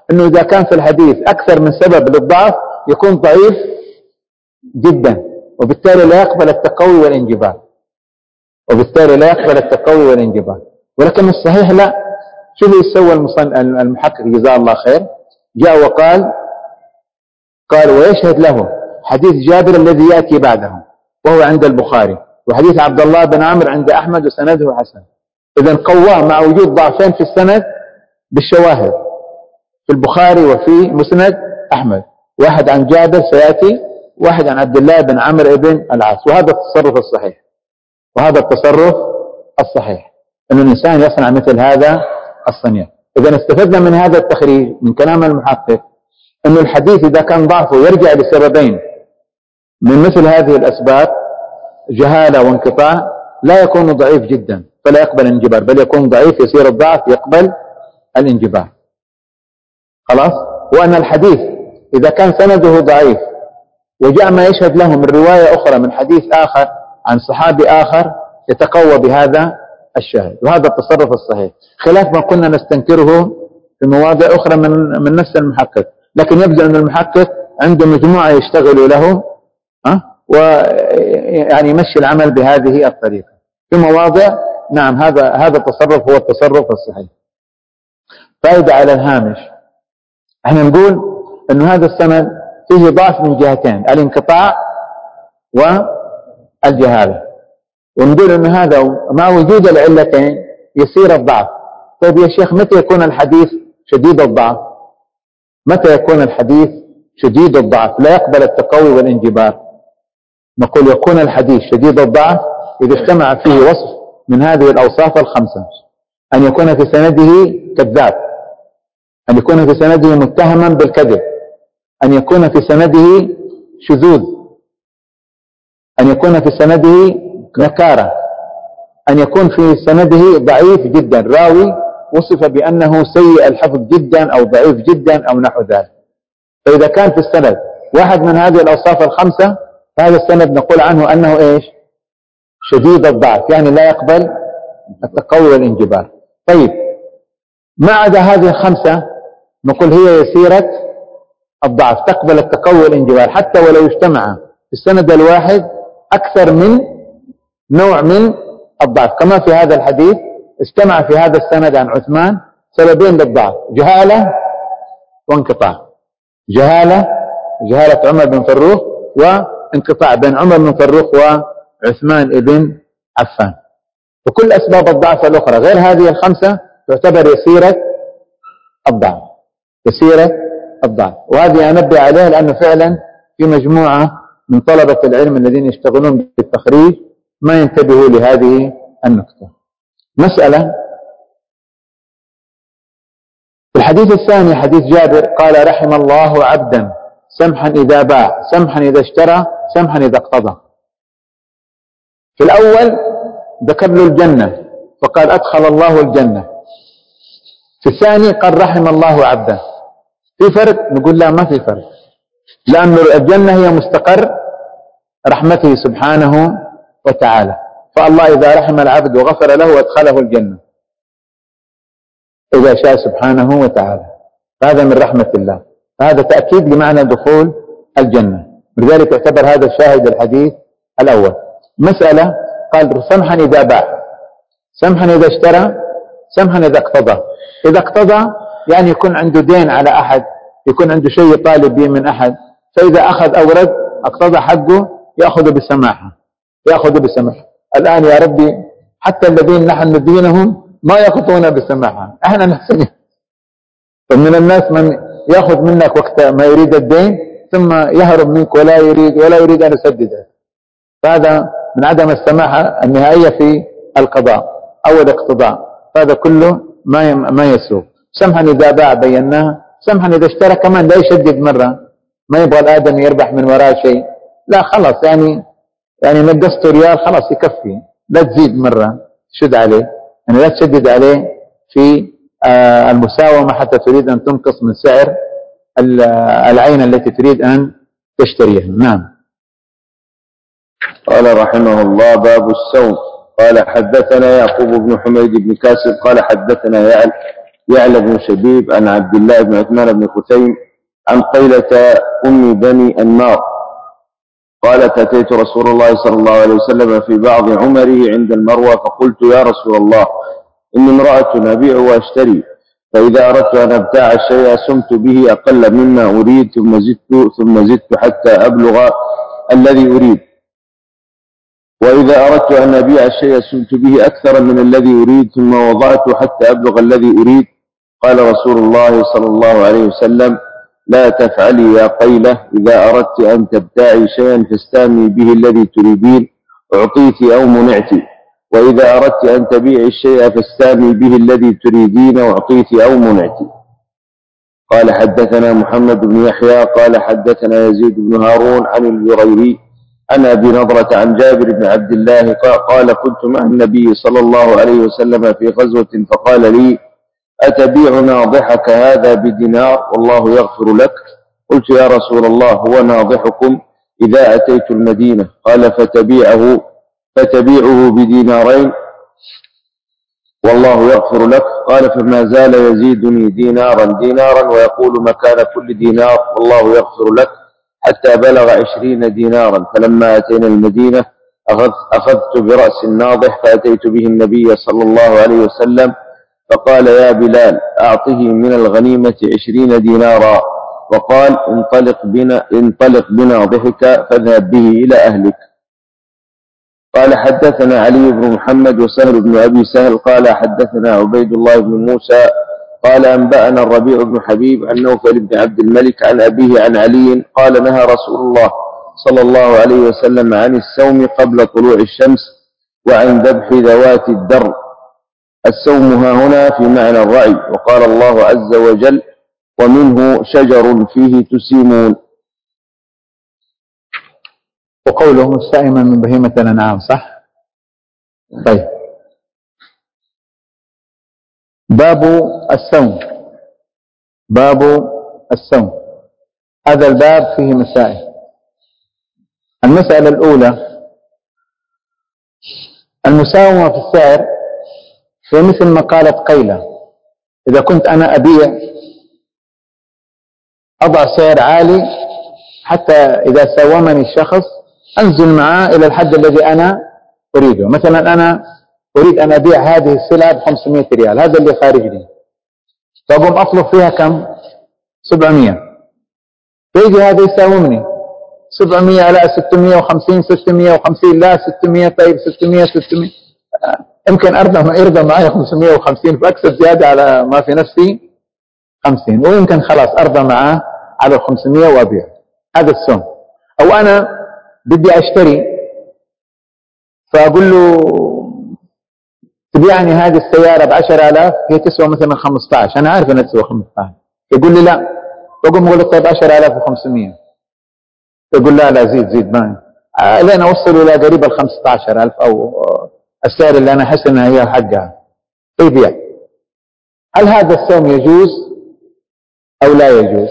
أنه إذا كان في الحديث أكثر من سبب للضعف يكون ضعيف جدا، وبالتالي لا يقبل التقوي والانجبار، وبالتالي لا يقبل التقوي والانجبار. ولكن الصحيح لا. شو اللي يسوى المحقق جزاه الله خير؟ جاء وقال قال ويشهد له حديث جابر الذي يأتي بعده وهو عند البخاري، وحديث عبد الله بن عمرو عند أحمد وسنده حسن. إذن قواه مع وجود ضعفين في السند بالشواهد في البخاري وفي مسند أحمد، واحد عن جابر سيأتي، واحد عن عبد الله بن عمرو بن العاص. وهذا التصرف الصحيح، وهذا التصرف الصحيح أن الإنسان يصنع مثل هذا الصنيع. إذن استفدنا من هذا التخريج من كلام المحقق أن الحديث إذا كان ضعفه يرجع لسببين من مثل هذه الأسباب جهالة وانقطاع لا يكون ضعيف جدا فلا يقبل الانجبار، بل يكون ضعيف يسير الضعف يقبل الانجبار. خلاص. وأن الحديث إذا كان سنده ضعيف وجاء ما يشهد له من رواية أخرى من حديث آخر عن صحابي آخر يتقوى بهذا الشاهد، وهذا التصرف الصحيح خلاف ما كنا نستنكره في مواضع أخرى من من نفس المحقق. لكن يبدو أن المحقق عنده مجموعة يشتغلوا له أه؟ ويعني يمشي العمل بهذه الطريقة في مواضع. نعم، هذا هذا التصرف هو التصرف الصحيح. فائدة على الهامش، احنا نقول أن هذا السند فيه ضعف من جهتين، الانقطاع والجهالة، ونقول أن هذا مع وجود العلتين يصير الضعف. طيب يا شيخ، متى يكون الحديث شديد الضعف؟ متى يكون الحديث شديد الضعف لا يقبل التقوي والانجبار؟ نقول يكون الحديث شديد الضعف إذا اجتمع فيه وصف من هذه الأوصاف الخمسة: أن يكون في سنده كذاب، أن يكون في سنده متهما بالكذب، أن يكون في سنده شذوذ، أن يكون في سنده نكارة، أن يكون في سنده ضعيف جدا، راوي وصف بأنه سيء الحفظ جدا أو ضعيف جدا أو نحو ذلك. فإذا كان في السند واحد من هذه الأوصاف الخمسة فهذا السند نقول عنه أنه إيش؟ شديد الضعف، يعني لا يقبل التقوي والانجبار. طيب ما عدا هذه الخمسة نقول هي يسيرة الضعف تقبل التقوي والانجبار، حتى ولو اجتمع في السند الواحد أكثر من نوع من الضعف، كما في هذا الحديث اجتمع في هذا السند عن عثمان سببين للضعف: جهالة وانقطاع. جهالة جهالة عمر بن فروخ، وانقطاع بين عمر بن فروخ وعثمان بن عفان. وكل أسباب الضعف الأخرى غير هذه الخمسة تعتبر يسيرة الضعف، يسيرة الضعف. وهذه أنبه عليها لأنه فعلا في مجموعة من طلبة العلم الذين يشتغلون بالتخريج ما ينتبهوا لهذه النقطة. مسألة في الحديث الثاني حديث جابر قال: رحم الله عبدا سمحا إذا باع، سمحا إذا اشترى، سمحا إذا اقتضى. في الأول ذكر له الجنة فقال أدخل الله الجنة. في الثاني قال رحم الله عبدا. في فرق؟ نقول لا، ما في فرق، لأن الجنة هي مستقر رحمته سبحانه وتعالى، فالله إذا رحم العبد وغفر له أدخله الجنة إذا شاء سبحانه وتعالى، فهذا من رحمة الله، فهذا تأكيد لمعنى دخول الجنة. لذلك يعتبر هذا الشاهد الحديث الأول. مسألة قال سمحا إذا باع، سمحا إذا اشترى، سمحا إذا اقتضى. إذا اقتضى يعني يكون عنده دين على أحد، يكون عنده شيء يطالب به من أحد، فإذا أخذ أو رد اقتضى حقه يأخذ بسماحة، يأخذ بسماحة. الآن يا ربي حتى الذين نحن ندينهم ما يأخذون بسماحة، احنا نحسن. فمن الناس من يأخذ منك وقت ما يريد الدين ثم يهرب منك ولا يريد ولا يريد أن يسدده، فهذا من عدم السماحة النهائية في القضاء أو الاقتضاء، هذا كله ما ما يسوق. سمحا إذا باع بيناها، سمحا إذا اشترى كمان لا يشدد مرة، ما يبغى الآدم يربح من وراء شيء، لا خلاص، يعني يعني نقصت ريال خلاص يكفي، لا تزيد مرة شد عليه، يعني لا تشدد عليه في آه المساومة حتى تريد أن تنقص من سعر العين التي تريد أن تشتريها. نعم. قال رحمه الله: باب السوم. قال حدثنا يعقوب بن حميد بن كاسب قال حدثنا يعلى بن شبيب عن عبد الله بن عثمان بن خثيم عن قيلة أم بني أنمار قالت: أتيت رسول الله صلى الله عليه وسلم في بعض عمره عند المروة فقلت: يا رسول الله، إني امرأة أبيع وأشتري، فإذا أردت أن أبتاع الشيء سمت به أقل مما أريد ثم زدت ثم زدت حتى أبلغ الذي أريد، وإذا أردت أن أبيع الشيء سمت به أكثر من الذي أريد ثم وضعت حتى أبلغ الذي أريد. قال رسول الله صلى الله عليه وسلم: لا تفعلي يا قيلة، إذا أردت أن تبتاعي شيئا فاستامي به الذي تريدين أعطيت أو منعت، وإذا أردت أن تبيعي الشيء فاستامي به الذي تريدين أعطيت أو منعت. قال: حدثنا محمد بن يحيى قال حدثنا يزيد بن هارون عن الجريري عن أبي نضرة عن جابر بن عبد الله قال: كنت مع النبي صلى الله عليه وسلم في غزوة فقال لي: أتبيع ناضحك هذا بدينار والله يغفر لك؟ قلت: يا رسول الله، هو ناضحكم إذا أتيت المدينة؟ قال: فتبيعه فتبيعه بدينارين والله يغفر لك. قال: فما زال يزيدني دينارا دينارا ويقول مكان كل دينار والله يغفر لك، حتى بلغ عشرين دينارا. فلما أتينا المدينة أخذت برأس الناضح فأتيت به النبي صلى الله عليه وسلم فقال: يا بلال، أعطه من الغنيمة عشرين دينارا، وقال: انطلق بنا انطلق بناضحك فاذهب به إلى أهلك. قال: حدثنا علي بن محمد وسهل بن أبي سهل قال حدثنا عبيد الله بن موسى قال أنبأنا الربيع بن حبيب عن نوفل بن عبد الملك عن أبيه عن علي قال: نهى رسول الله صلى الله عليه وسلم عن السوم قبل طلوع الشمس وعن ذبح ذوات الدر. السوم ها هنا في معنى الرعي. وقال الله عز وجل: ومنه شجر فيه تسيمون. وقوله مستائما من بهيمة الأنعام، صح؟ طيب، باب السوم. باب السوم، هذا الباب فيه مسائل. المسألة الأولى: المساومة في السعر هي مثل ما قالت قيلة: إذا كنت أنا أبيع أضع سعر عالي حتى إذا ساومني الشخص أنزل معاه إلى الحد الذي أنا أريده. مثلا أنا أريد أن أبيع هذه السلعة بخمسمائة ريال، هذا اللي خارجني، فأقوم أطلب فيها كم؟ سبعمائة. فيجي هذا يساومني سبعمائة، لا ستمائة وخمسين، ستمائة وخمسين، لا ستمائة، طيب ستمائة، ستمائة، يمكن أرضى ما يرضى معي خمسمائة وخمسين فأكسب زيادة على ما في نفسي خمسين، ويمكن خلاص أرضى معه على خمسمائة وأبيع. هذا السوم. أو أنا بدي أشتري فأقول له: تبيعني هذه السيارة بعشر آلاف، هي تسوى مثلا خمسة عشر، أنا عارف أنها تسوى خمسة عشر. يقول لي: لا. فأقوم أقول له: طيب عشر آلاف وخمسمائة. يقول: لا لا زيد زيد معي لين أوصل إلى قريب ال خمسة عشر ألف أو السعر اللي أنا أحس أنها هي حقها، فيبيع. هل هذا السوم يجوز أو لا يجوز؟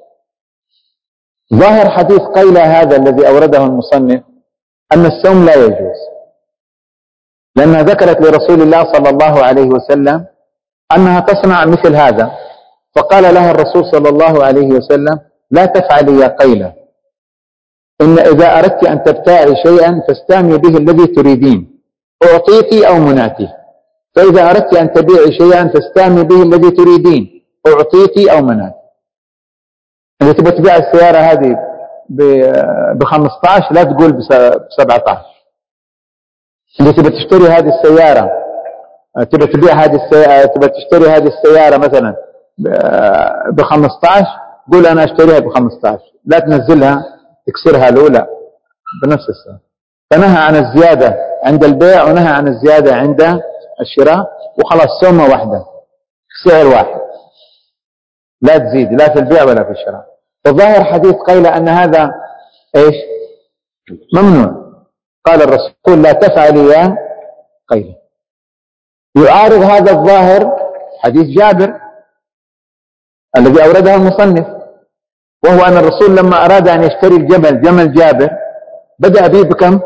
ظاهر حديث قيلة هذا الذي أورده المصنف أن السوم لا يجوز، لأنها ذكرت لرسول الله صلى الله عليه وسلم أنها تصنع مثل هذا، فقال لها الرسول صلى الله عليه وسلم: لا تفعلي يا قيلة، إن إذا أردت أن تبتاعي شيئا فاستامي به الذي تريدين أعطيتي أو منعتي، فإذا أردت أن تبيعي شيئا فاستامي به الذي تريدين أعطيتي أو منعتي. إذا تبغى تبيع السيارة هذه ب خمسة عشر لا تقول ب سبعة عشر. إذا تبغى تشتري هذه السيارة، تبغى تبيع هذه السيارة، تبغى تشتري هذه السيارة مثلا ب خمسة عشر، قول أنا أشتريها ب خمسة عشر، لا تنزلها تكسرها الأولى بنفس السعر. فنهى عن الزيادة عند البيع ونهى عن الزيادة عند الشراء، وخلاص سومة واحدة، سعر واحد، لا تزيد لا في البيع ولا في الشراء. فظاهر حديث قيلة أن هذا إيش؟ ممنوع. قال الرسول: لا تفعل يا قيلة. يعارض هذا الظاهر حديث جابر الذي أورده المصنف، وهو أن الرسول لما أراد أن يشتري الجمل، جمل جابر، بدأ به بكم؟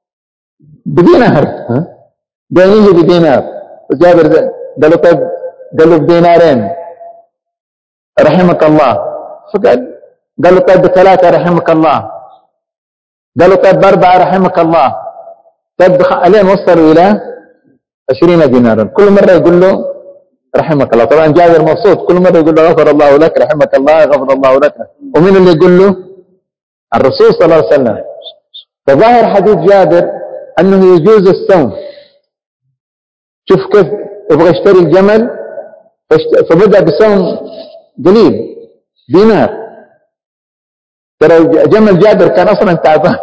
بدينار، بينيه بدينار. وجابر قال له: طيب قال له بدينارين رحمك الله. فقال قال له طيب بثلاثة رحمك الله. قال له طيب بأربعة رحمك الله. طيب ألين وصلوا إلى عشرين دينارا. كل مرة يقول له رحمك الله. طبعا جابر مبسوط، كل مرة يقول له غفر الله لك، رحمك الله، غفر الله لك. ومين اللي يقول له؟ الرسول صلى الله عليه وسلم. فظاهر حديث جابر أنه يجوز الصوم. شوف كيف يبغى يشتري الجمل، فبدأ بصوم قليل دينار. ترى جمل جابر كان أصلا تعبان.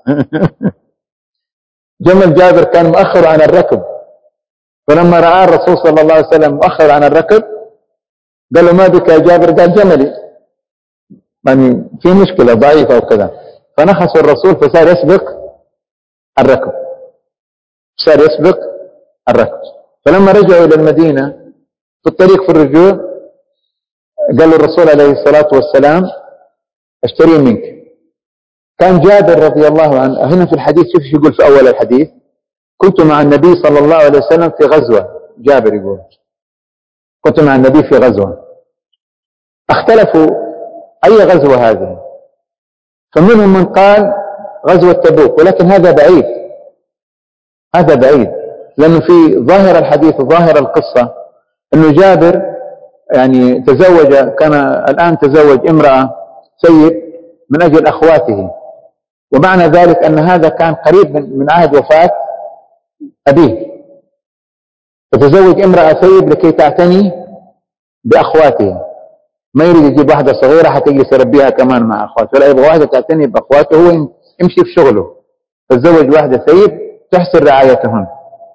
جمل جابر كان مؤخر عن الركب، فلما رأى الرسول صلى الله عليه وسلم مؤخر عن الركب قال له ما بك يا جابر؟ قال جملي يعني في مشكلة ضعيفة وكذا. فنخس الرسول فصار يسبق الركب، صار يسبق الركب. فلما رجعوا إلى المدينة في الطريق في الرجوع قال له الرسول عليه الصلاة والسلام اشتري منك. كان جابر رضي الله عنه هنا في الحديث، شوف شو يقول في أول الحديث: كنت مع النبي صلى الله عليه وسلم في غزوة. جابر يقول كنت مع النبي في غزوة. اختلفوا أي غزوة هذه، فمنهم من قال غزوة تبوك، ولكن هذا بعيد، هذا بعيد، لأنه في ظاهر الحديث وظاهر القصة أنه جابر يعني تزوج، كان الآن تزوج امرأة سيد من أجل أخواته، ومعنى ذلك أن هذا كان قريب من عهد وفاة أبيه، فتزوج امرأة سيد لكي تعتني بأخواته. ما يريد يجيب واحدة صغيرة حتى يجلس يربيها كمان مع أخواته، ولا يبغى واحدة تعتني بأخواته، هو يمشي في شغله، فتزوج واحدة سيد تحسن رعايتهن.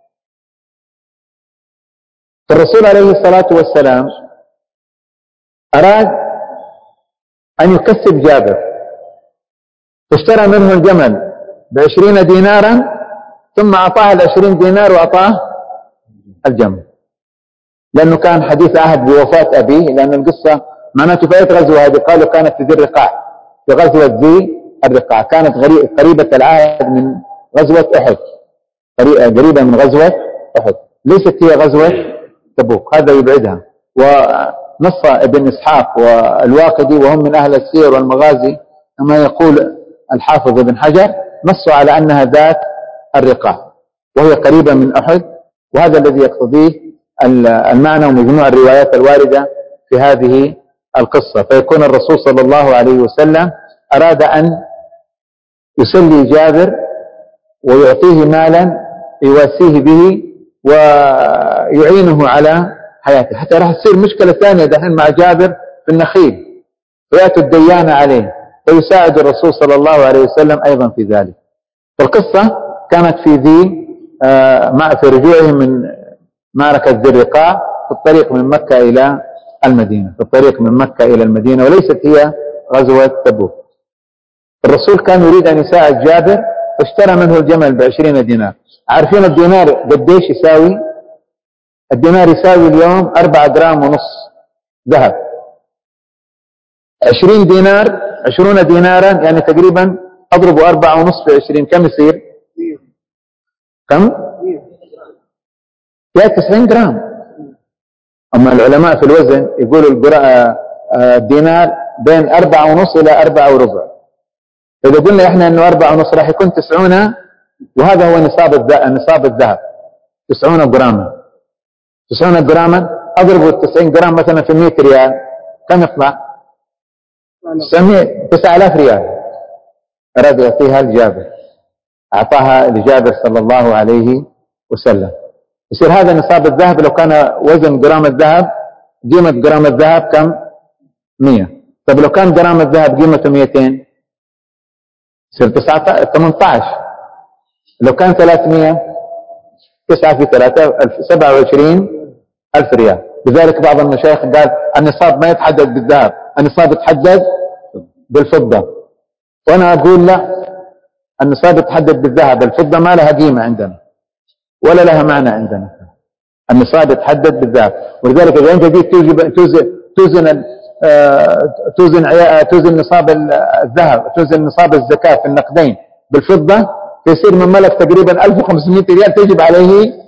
فالرسول عليه الصلاة والسلام أراد أن يكسب جابر، فاشترى منه الجمل بعشرين دينارا، ثم أعطاه العشرين دينار وأعطاه الجمل، لأنه كان حديث عهد بوفاة أبيه. لأن القصة معناته في أي غزوة هذه؟ قالوا كانت في ذي الرقاع، في غزوة ذي الرقاع، كانت قريبة العهد من غزوة أحد، قريبة من غزوة أحد، ليست هي غزوة تبوك، هذا يبعدها. ونص ابن إسحاق والواقدي وهم من أهل السير والمغازي كما يقول الحافظ ابن حجر، نصوا على أنها ذات الرقاع وهي قريبة من أحد، وهذا الذي يقتضيه المعنى ومجموع الروايات الواردة في هذه القصة. فيكون الرسول صلى الله عليه وسلم أراد أن يسلي جابر ويعطيه مالا يواسيه به ويعينه على حياته، حتى راح تصير مشكلة ثانية دحين مع جابر في النخيل، فيأتي الديانة عليه، فيساعد الرسول صلى الله عليه وسلم أيضا في ذلك. فالقصة كانت في ذي مع في رجوعهم من معركة ذي الرقاع في الطريق من مكة إلى المدينة، في الطريق من مكة إلى المدينة، وليست هي غزوة تبوك. الرسول كان يريد أن يساعد جابر، فاشترى منه الجمل بعشرين دينار. عارفين الدينار قديش يساوي؟ الدينار يساوي اليوم أربعة جرام ونص ذهب. عشرين دينار، عشرون دينارا يعني تقريبا أضربوا أربعة ونص في عشرين، كم يصير؟ كم؟ يا تسعين جرام. أما العلماء في الوزن يقولوا الدينار بين أربعة ونص إلى أربعة وربع. إذا قلنا إحنا إنه أربعة ونص راح يكون تسعون، وهذا هو نصاب نصاب الذهب، تسعون جراما. تسعون جراما أضربوا التسعين جرام مثلا في مئة ريال، كم يطلع؟ تسعة آلاف ريال. أراد يعطيها لجابر، أعطاها لجابر صلى الله عليه وسلم. يصير هذا نصاب الذهب. لو كان وزن جرام الذهب، قيمة جرام الذهب كم؟ مية. طب لو كان جرام الذهب قيمته مئتين، يصير تسعة ثمانية عشر. لو كان ثلاثمية، تسعة في ثلاثة سبعة وعشرين ألف ريال. لذلك بعض المشايخ قال النصاب ما يتحدد بالذهب، النصاب يتحدد بالفضة. وأنا أقول لا، النصاب يتحدد بالذهب، الفضة ما لها قيمة عندنا ولا لها معنى عندنا، النصاب يتحدد بالذهب. ولذلك إذا أنت جيت توزن توزن توزن توزن نصاب الذهب، توزن نصاب الزكاة في النقدين بالفضة، يصير من ملك تقريبا ألف وخمسمائة ريال، تجب عليه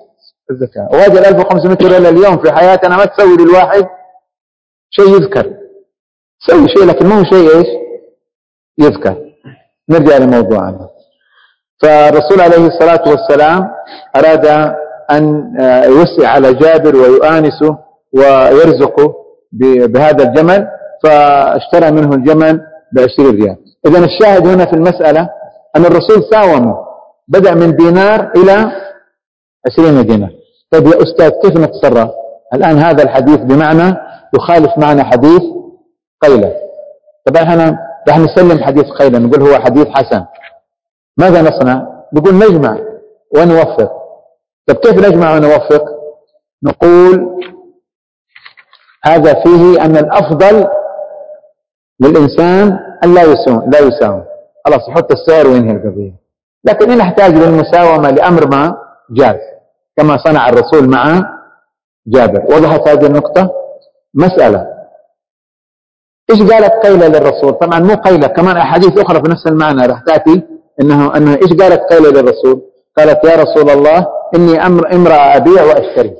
الزكاة. وهذه ال ألف وخمسمائة ريال اليوم في حياتنا ما تسوي للواحد شيء يذكر، تسوي شيء لكن ما هو شيء ايش يذكر. نرجع لموضوعنا. فالرسول عليه الصلاة والسلام أراد أن يوسع على جابر ويؤانسه ويرزقه بهذا الجمل، فاشترى منه الجمل بعشرين ريال. إذن الشاهد هنا في المسألة أن الرسول ساومه، بدأ من دينار إلى عشرين دينار. طيب يا أستاذ كيف نتصرف الآن؟ هذا الحديث بمعنى يخالف معنى حديث قيلة. طبعا احنا رح نسلم حديث قيلة نقول هو حديث حسن، ماذا نصنع؟ نقول نجمع ونوفق. طيب كيف نجمع ونوفق؟ نقول هذا فيه أن الأفضل للإنسان أن لا يساوم لا يساوم خلاص يحط السعر وينهي القضية. لكن إن نحتاج للمساومة لأمر ما جاز كما صنع الرسول مع جابر. وضحت هذه النقطة؟ مسألة إيش قالت قيلة للرسول؟ طبعا مو قيلة، كمان أحاديث أخرى في نفس المعنى راح تأتي إنه أنه إيش قالت قيلة للرسول؟ قالت يا رسول الله إني أمر امرأة أبيع وأشتري.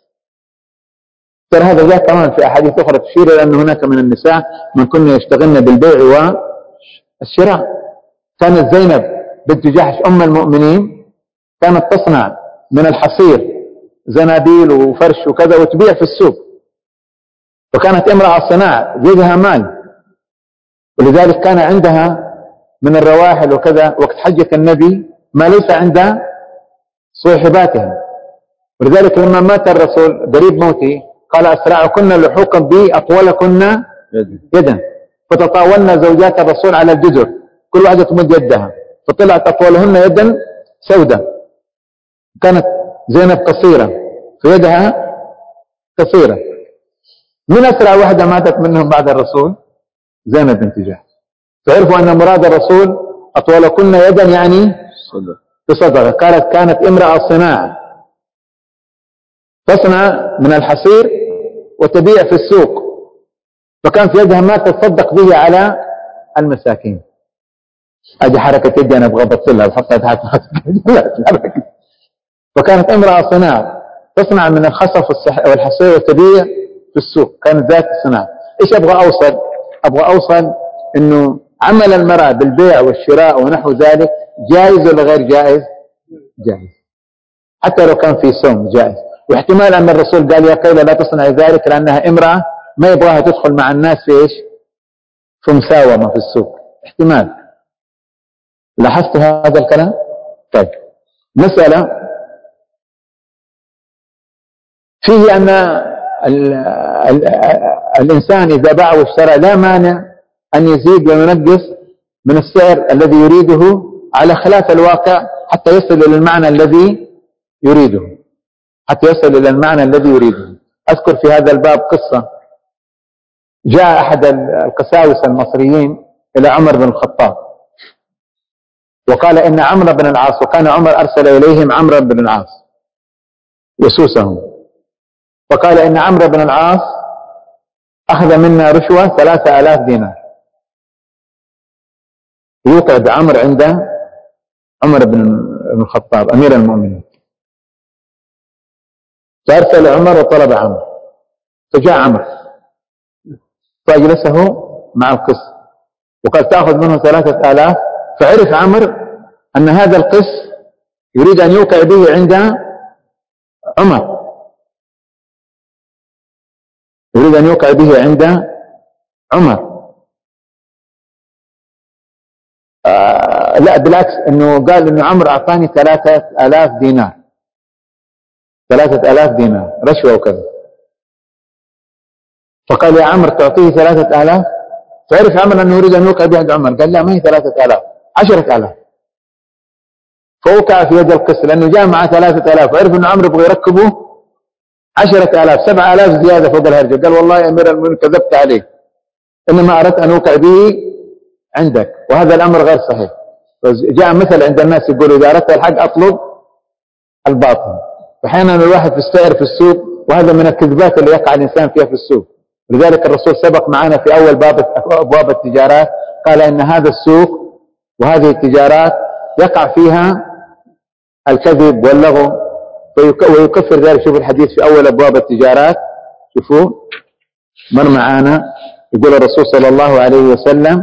ترى هذا جاء كمان في أحاديث أخرى تشير إلى أن هناك من النساء من كنا يشتغلن بالبيع والشراء. كانت زينب بنت جحش أم المؤمنين كانت تصنع من الحصير زنابيل وفرش وكذا وتبيع في السوق، وكانت امرأة صناعة جيدها مال، ولذلك كان عندها من الرواحل وكذا وقت حجة النبي ما ليس عند صاحباتها. ولذلك لما مات الرسول قريب موته قال أسرعكن لحوقا بي أطولكن يدا، فتطاولن زوجات الرسول على الجدر كل واحدة تمد يدها، فطلعت أطولهن يدا سوداء. كانت زينب قصيرة في يدها قصيرة. من أسرع واحدة ماتت منهم بعد الرسول؟ زينب بنت جحش. فعرفوا أن مراد الرسول أطولكن يدا يعني بصدقة. قالت كانت امرأة صناعة تصنع من الحصير وتبيع في السوق، فكان في يدها ما تصدق به على المساكين. هذه حركة يدي أنا أبغى أبطلها بحطها تحت راسي. فكانت امرأة صناعة تصنع من الخصف والحصير وتبيع في السوق، كانت ذات الصناعة. إيش أبغى أوصل؟ أبغى أوصل إنه عمل المرأة بالبيع والشراء ونحو ذلك جائز ولا غير جائز؟ جائز، حتى لو كان في صوم جائز. واحتمال أن الرسول قال يا قيلة لا تصنع ذلك لأنها امرأة ما يبغاها تدخل مع الناس في إيش؟ في مساومة في السوق. احتمال. لاحظت هذا الكلام؟ طيب مسألة فيه أن ال ال الإنسان إذا باع واشترى لا مانع أن يزيد وينقص من السعر الذي يريده على خلاف الواقع حتى يصل إلى المعنى الذي يريده حتى يصل إلى المعنى الذي يريده. أذكر في هذا الباب قصة. جاء أحد القساوسة المصريين إلى عمر بن الخطاب وقال إن عمرو بن العاص، وكان عمر أرسل إليهم عمرو بن العاص يسوسهم، فقال إن عمرو بن العاص أخذ منا رشوة ثلاثة آلاف دينار يوقع بعمر عند عمر بن الخطاب أمير المؤمنين. فأرسل عمر وطلب عمرو، فجاء عمرو فأجلسه مع القس وقال تأخذ منه ثلاثة آلاف. فعرف عمرو أن هذا القس يريد أن يوقع به عند عمر، يريد أن يوقع به عند عمر. آه لا بالعكس، أنه قال أنه عمرو أعطاني ثلاثة آلاف دينار ثلاثة آلاف دينار رشوة وكذا. فقال يا عمرو تعطيه ثلاثة آلاف؟ فعرف عمرو أنه يريد أن يوقع به عند عمر، قال لا ما هي ثلاثة آلاف، عشرة آلاف. فوقع في يد القس لأنه جاء مع ثلاثة آلاف، وعرف أنه عمرو يبغى يركبه عشرة آلاف، سبعة آلاف زيادة فوق الهرجة. قال والله يا أمير المؤمنين كذبت عليه، إنما أردت أن أوقع به عندك، وهذا الأمر غير صحيح. فجاء مثل عند الناس يقول إذا أردت الحق أطلب الباطل. فحينا الواحد في السعر في السوق، وهذا من الكذبات اللي يقع الإنسان فيها في السوق. لذلك الرسول سبق معنا في أول باب أبواب التجارات قال إن هذا السوق وهذه التجارات يقع فيها الكذب واللغو. ويكفر ذلك. شوفوا الحديث في أول أبواب التجارات، شوفوا مر معانا، يقول الرسول صلى الله عليه وسلم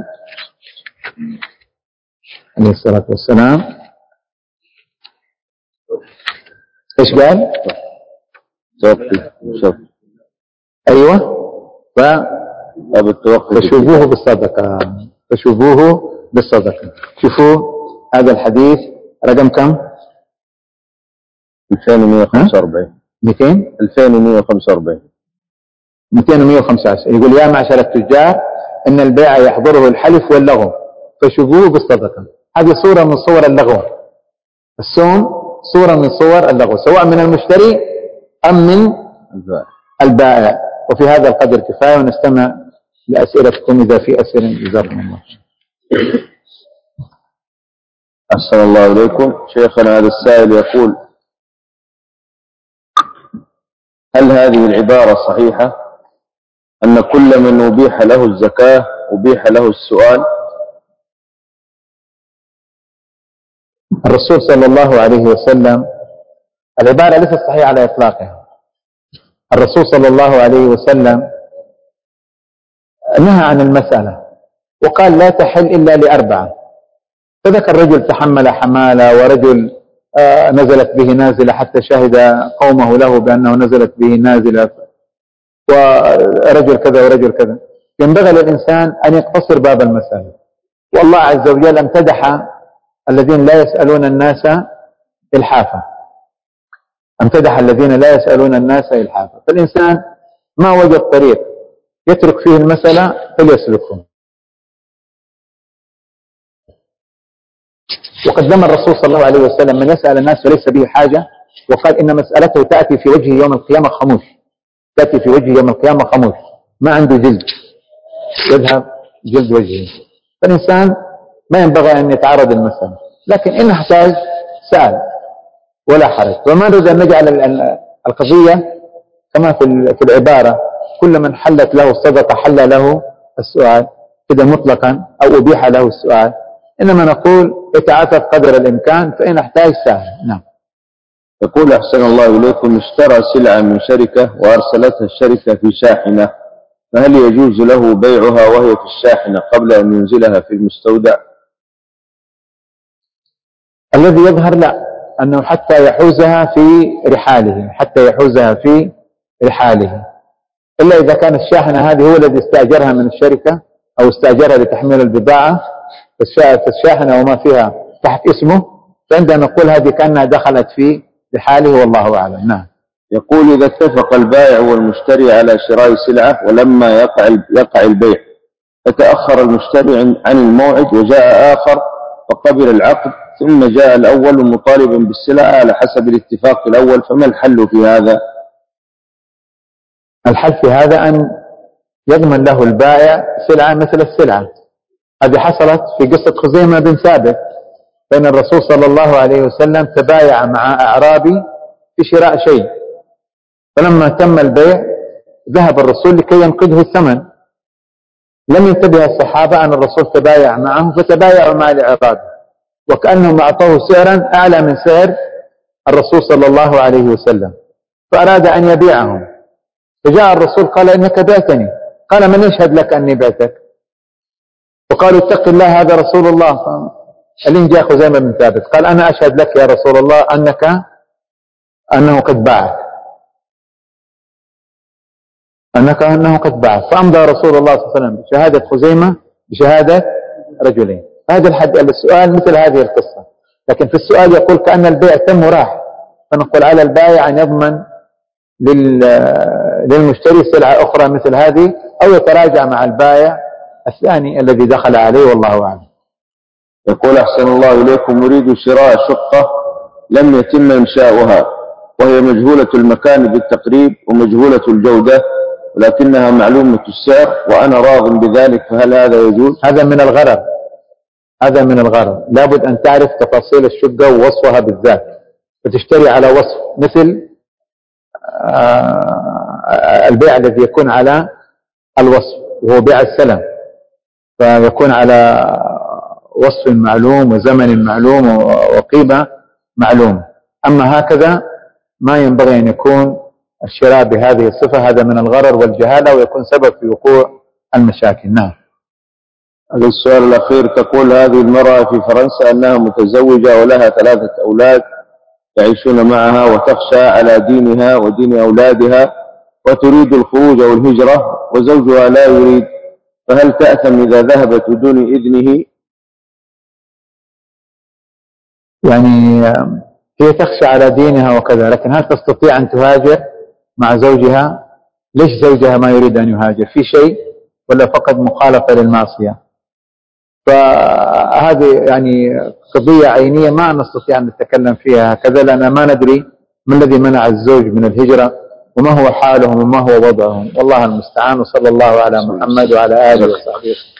عليه الصلاة والسلام ايش قال؟ ايوه ف فشوفوه بالصدقة، فشوفوه بالصدقة. شوفوا هذا الحديث رقم كم؟ ألفين ومئة وخمسة وأربعين. مئتين ألفين ومئة وخمسة وأربعين. مئتين ومئة وخمسة وعشرين. يقول يا معشر التجار إن البيع يحضره الحلف واللغو فشوفوه بالصدقة. هذه صورة من صور اللغو. السوم صورة من صور اللغو، سواء من المشتري أم من البائع. وفي هذا القدر كفاية، ونستمع لأسئلتكم إذا في أسئلة. جزاكم الله. أحسن الله إليكم. شيخنا هذا السائل يقول: هل هذه العبارة صحيحة أن كل من أبيح له الزكاة أبيح له السؤال؟ الرسول صلى الله عليه وسلم، العبارة ليست صحيحة على إطلاقها. الرسول صلى الله عليه وسلم نهى عن المسألة وقال لا تحل إلا لأربعة، فذكر رجل تحمل حمالة، ورجل آه نزلت به نازلة حتى شهد قومه له بأنه نزلت به نازلة، ورجل كذا ورجل كذا. ينبغي للإنسان أن يقتصر باب المسألة، والله عز وجل امتدح الذين لا يسألون الناس إلحافا، امتدح الذين لا يسألون الناس إلحافا. فالإنسان ما وجد طريق يترك فيه المسألة فليسلكه. وقد ذم الرسول صلى الله عليه وسلم من يسأل الناس وليس به حاجة، وقال إن مسألته تأتي في وجهه يوم القيامة خموش، تأتي في وجهه يوم القيامة خموش، ما عنده جلد، يذهب جلد وجهه. فالإنسان ما ينبغي أن يتعرض المسألة، لكن إن احتاج سأل ولا حرج. وما نريد أن نجعل القضية كما في العبارة كل من حلت له الصدقة حل له السؤال كده مطلقا، أو أبيح له السؤال، إنما نقول يتعافى قدر الإمكان، فإن احتاج سهل. نعم. يقول: أحسن الله إليكم، اشترى سلعة من شركة وأرسلتها الشركة في شاحنة، فهل يجوز له بيعها وهي في الشاحنة قبل أن ينزلها في المستودع؟ الذي يظهر لا، أنه حتى يحوزها في رحاله، حتى يحوزها في رحاله، إلا إذا كان الشاحنة هذه هو الذي استأجرها من الشركة أو استأجرها لتحميل البضاعة، فالشاحنة وما فيها تحت اسمه، فعندنا نقول هذه كأنها دخلت في رحاله، والله أعلم. نعم. يقول: إذا اتفق البائع والمشتري على شراء سلعة ولما يقع يقع البيع فتأخر المشتري عن الموعد وجاء آخر فقبل العقد، ثم جاء الأول مطالبا بالسلعة على حسب الاتفاق الأول، فما الحل في هذا؟ الحل في هذا أن يضمن له البائع سلعة مثل السلعة. هذه حصلت في قصة خزيمة بن ثابت، فإن الرسول صلى الله عليه وسلم تبايع مع أعرابي في شراء شيء، فلما تم البيع ذهب الرسول لكي ينقذه الثمن، لم ينتبه الصحابة أن الرسول تبايع معه، فتبايعوا مع الأعرابي وكأنهم أعطوه سعرا أعلى من سعر الرسول صلى الله عليه وسلم، فأراد أن يبيعهم، فجاء الرسول قال: إنك بعتني. قال: من يشهد لك أني بعتك؟ وقالوا: اتق الله هذا رسول الله. فالين جاء خزيمة بن ثابت قال: أنا أشهد لك يا رسول الله أنك أنه قد باعك، أنك أنه قد باعك. فأمضى رسول الله صلى الله عليه وسلم بشهادة خزيمة بشهادة رجلين. هذا الحد السؤال مثل هذه القصة، لكن في السؤال يقول كأن البيع تم وراح، فنقول على البائع أن يضمن للمشتري سلعة أخرى مثل هذه، أو يتراجع مع البائع الثاني الذي دخل عليه، والله أعلم. يقول: أحسن الله إليكم، نريد شراء شقة لم يتم إنشاؤها وهي مجهولة المكان بالتقريب ومجهولة الجودة، ولكنها معلومة السعر وأنا راض بذلك، فهل هذا يجوز؟ هذا من الغرر، هذا من الغرر. لابد أن تعرف تفاصيل الشقة ووصفها بالذات، فتشتري على وصف مثل البيع الذي يكون على الوصف وهو بيع السلم، فيكون على وصف معلوم وزمن معلوم وقيمة معلوم. أما هكذا ما ينبغي أن يكون الشراء بهذه الصفة، هذا من الغرر والجهالة ويكون سبب في وقوع المشاكل. نعم. هذا السؤال الأخير، تقول هذه المرأة في فرنسا أنها متزوجة ولها ثلاثة أولاد يعيشون معها وتخشى على دينها ودين أولادها وتريد الخروج أو الهجرة وزوجها لا يريد، فهل تأثم إذا ذهبت بدون إذنه؟ يعني هي تخشى على دينها وكذا، لكن هل تستطيع أن تهاجر مع زوجها؟ ليش زوجها ما يريد أن يهاجر؟ في شيء ولا فقط مخالفة للمعصية؟ فهذه يعني قضية عينية ما نستطيع أن نتكلم فيها هكذا، لأن ما ندري ما الذي منع الزوج من الهجرة وما هو حالهم وما هو وضعهم، والله المستعان. وصلى الله على محمد وعلى آله وصحبه.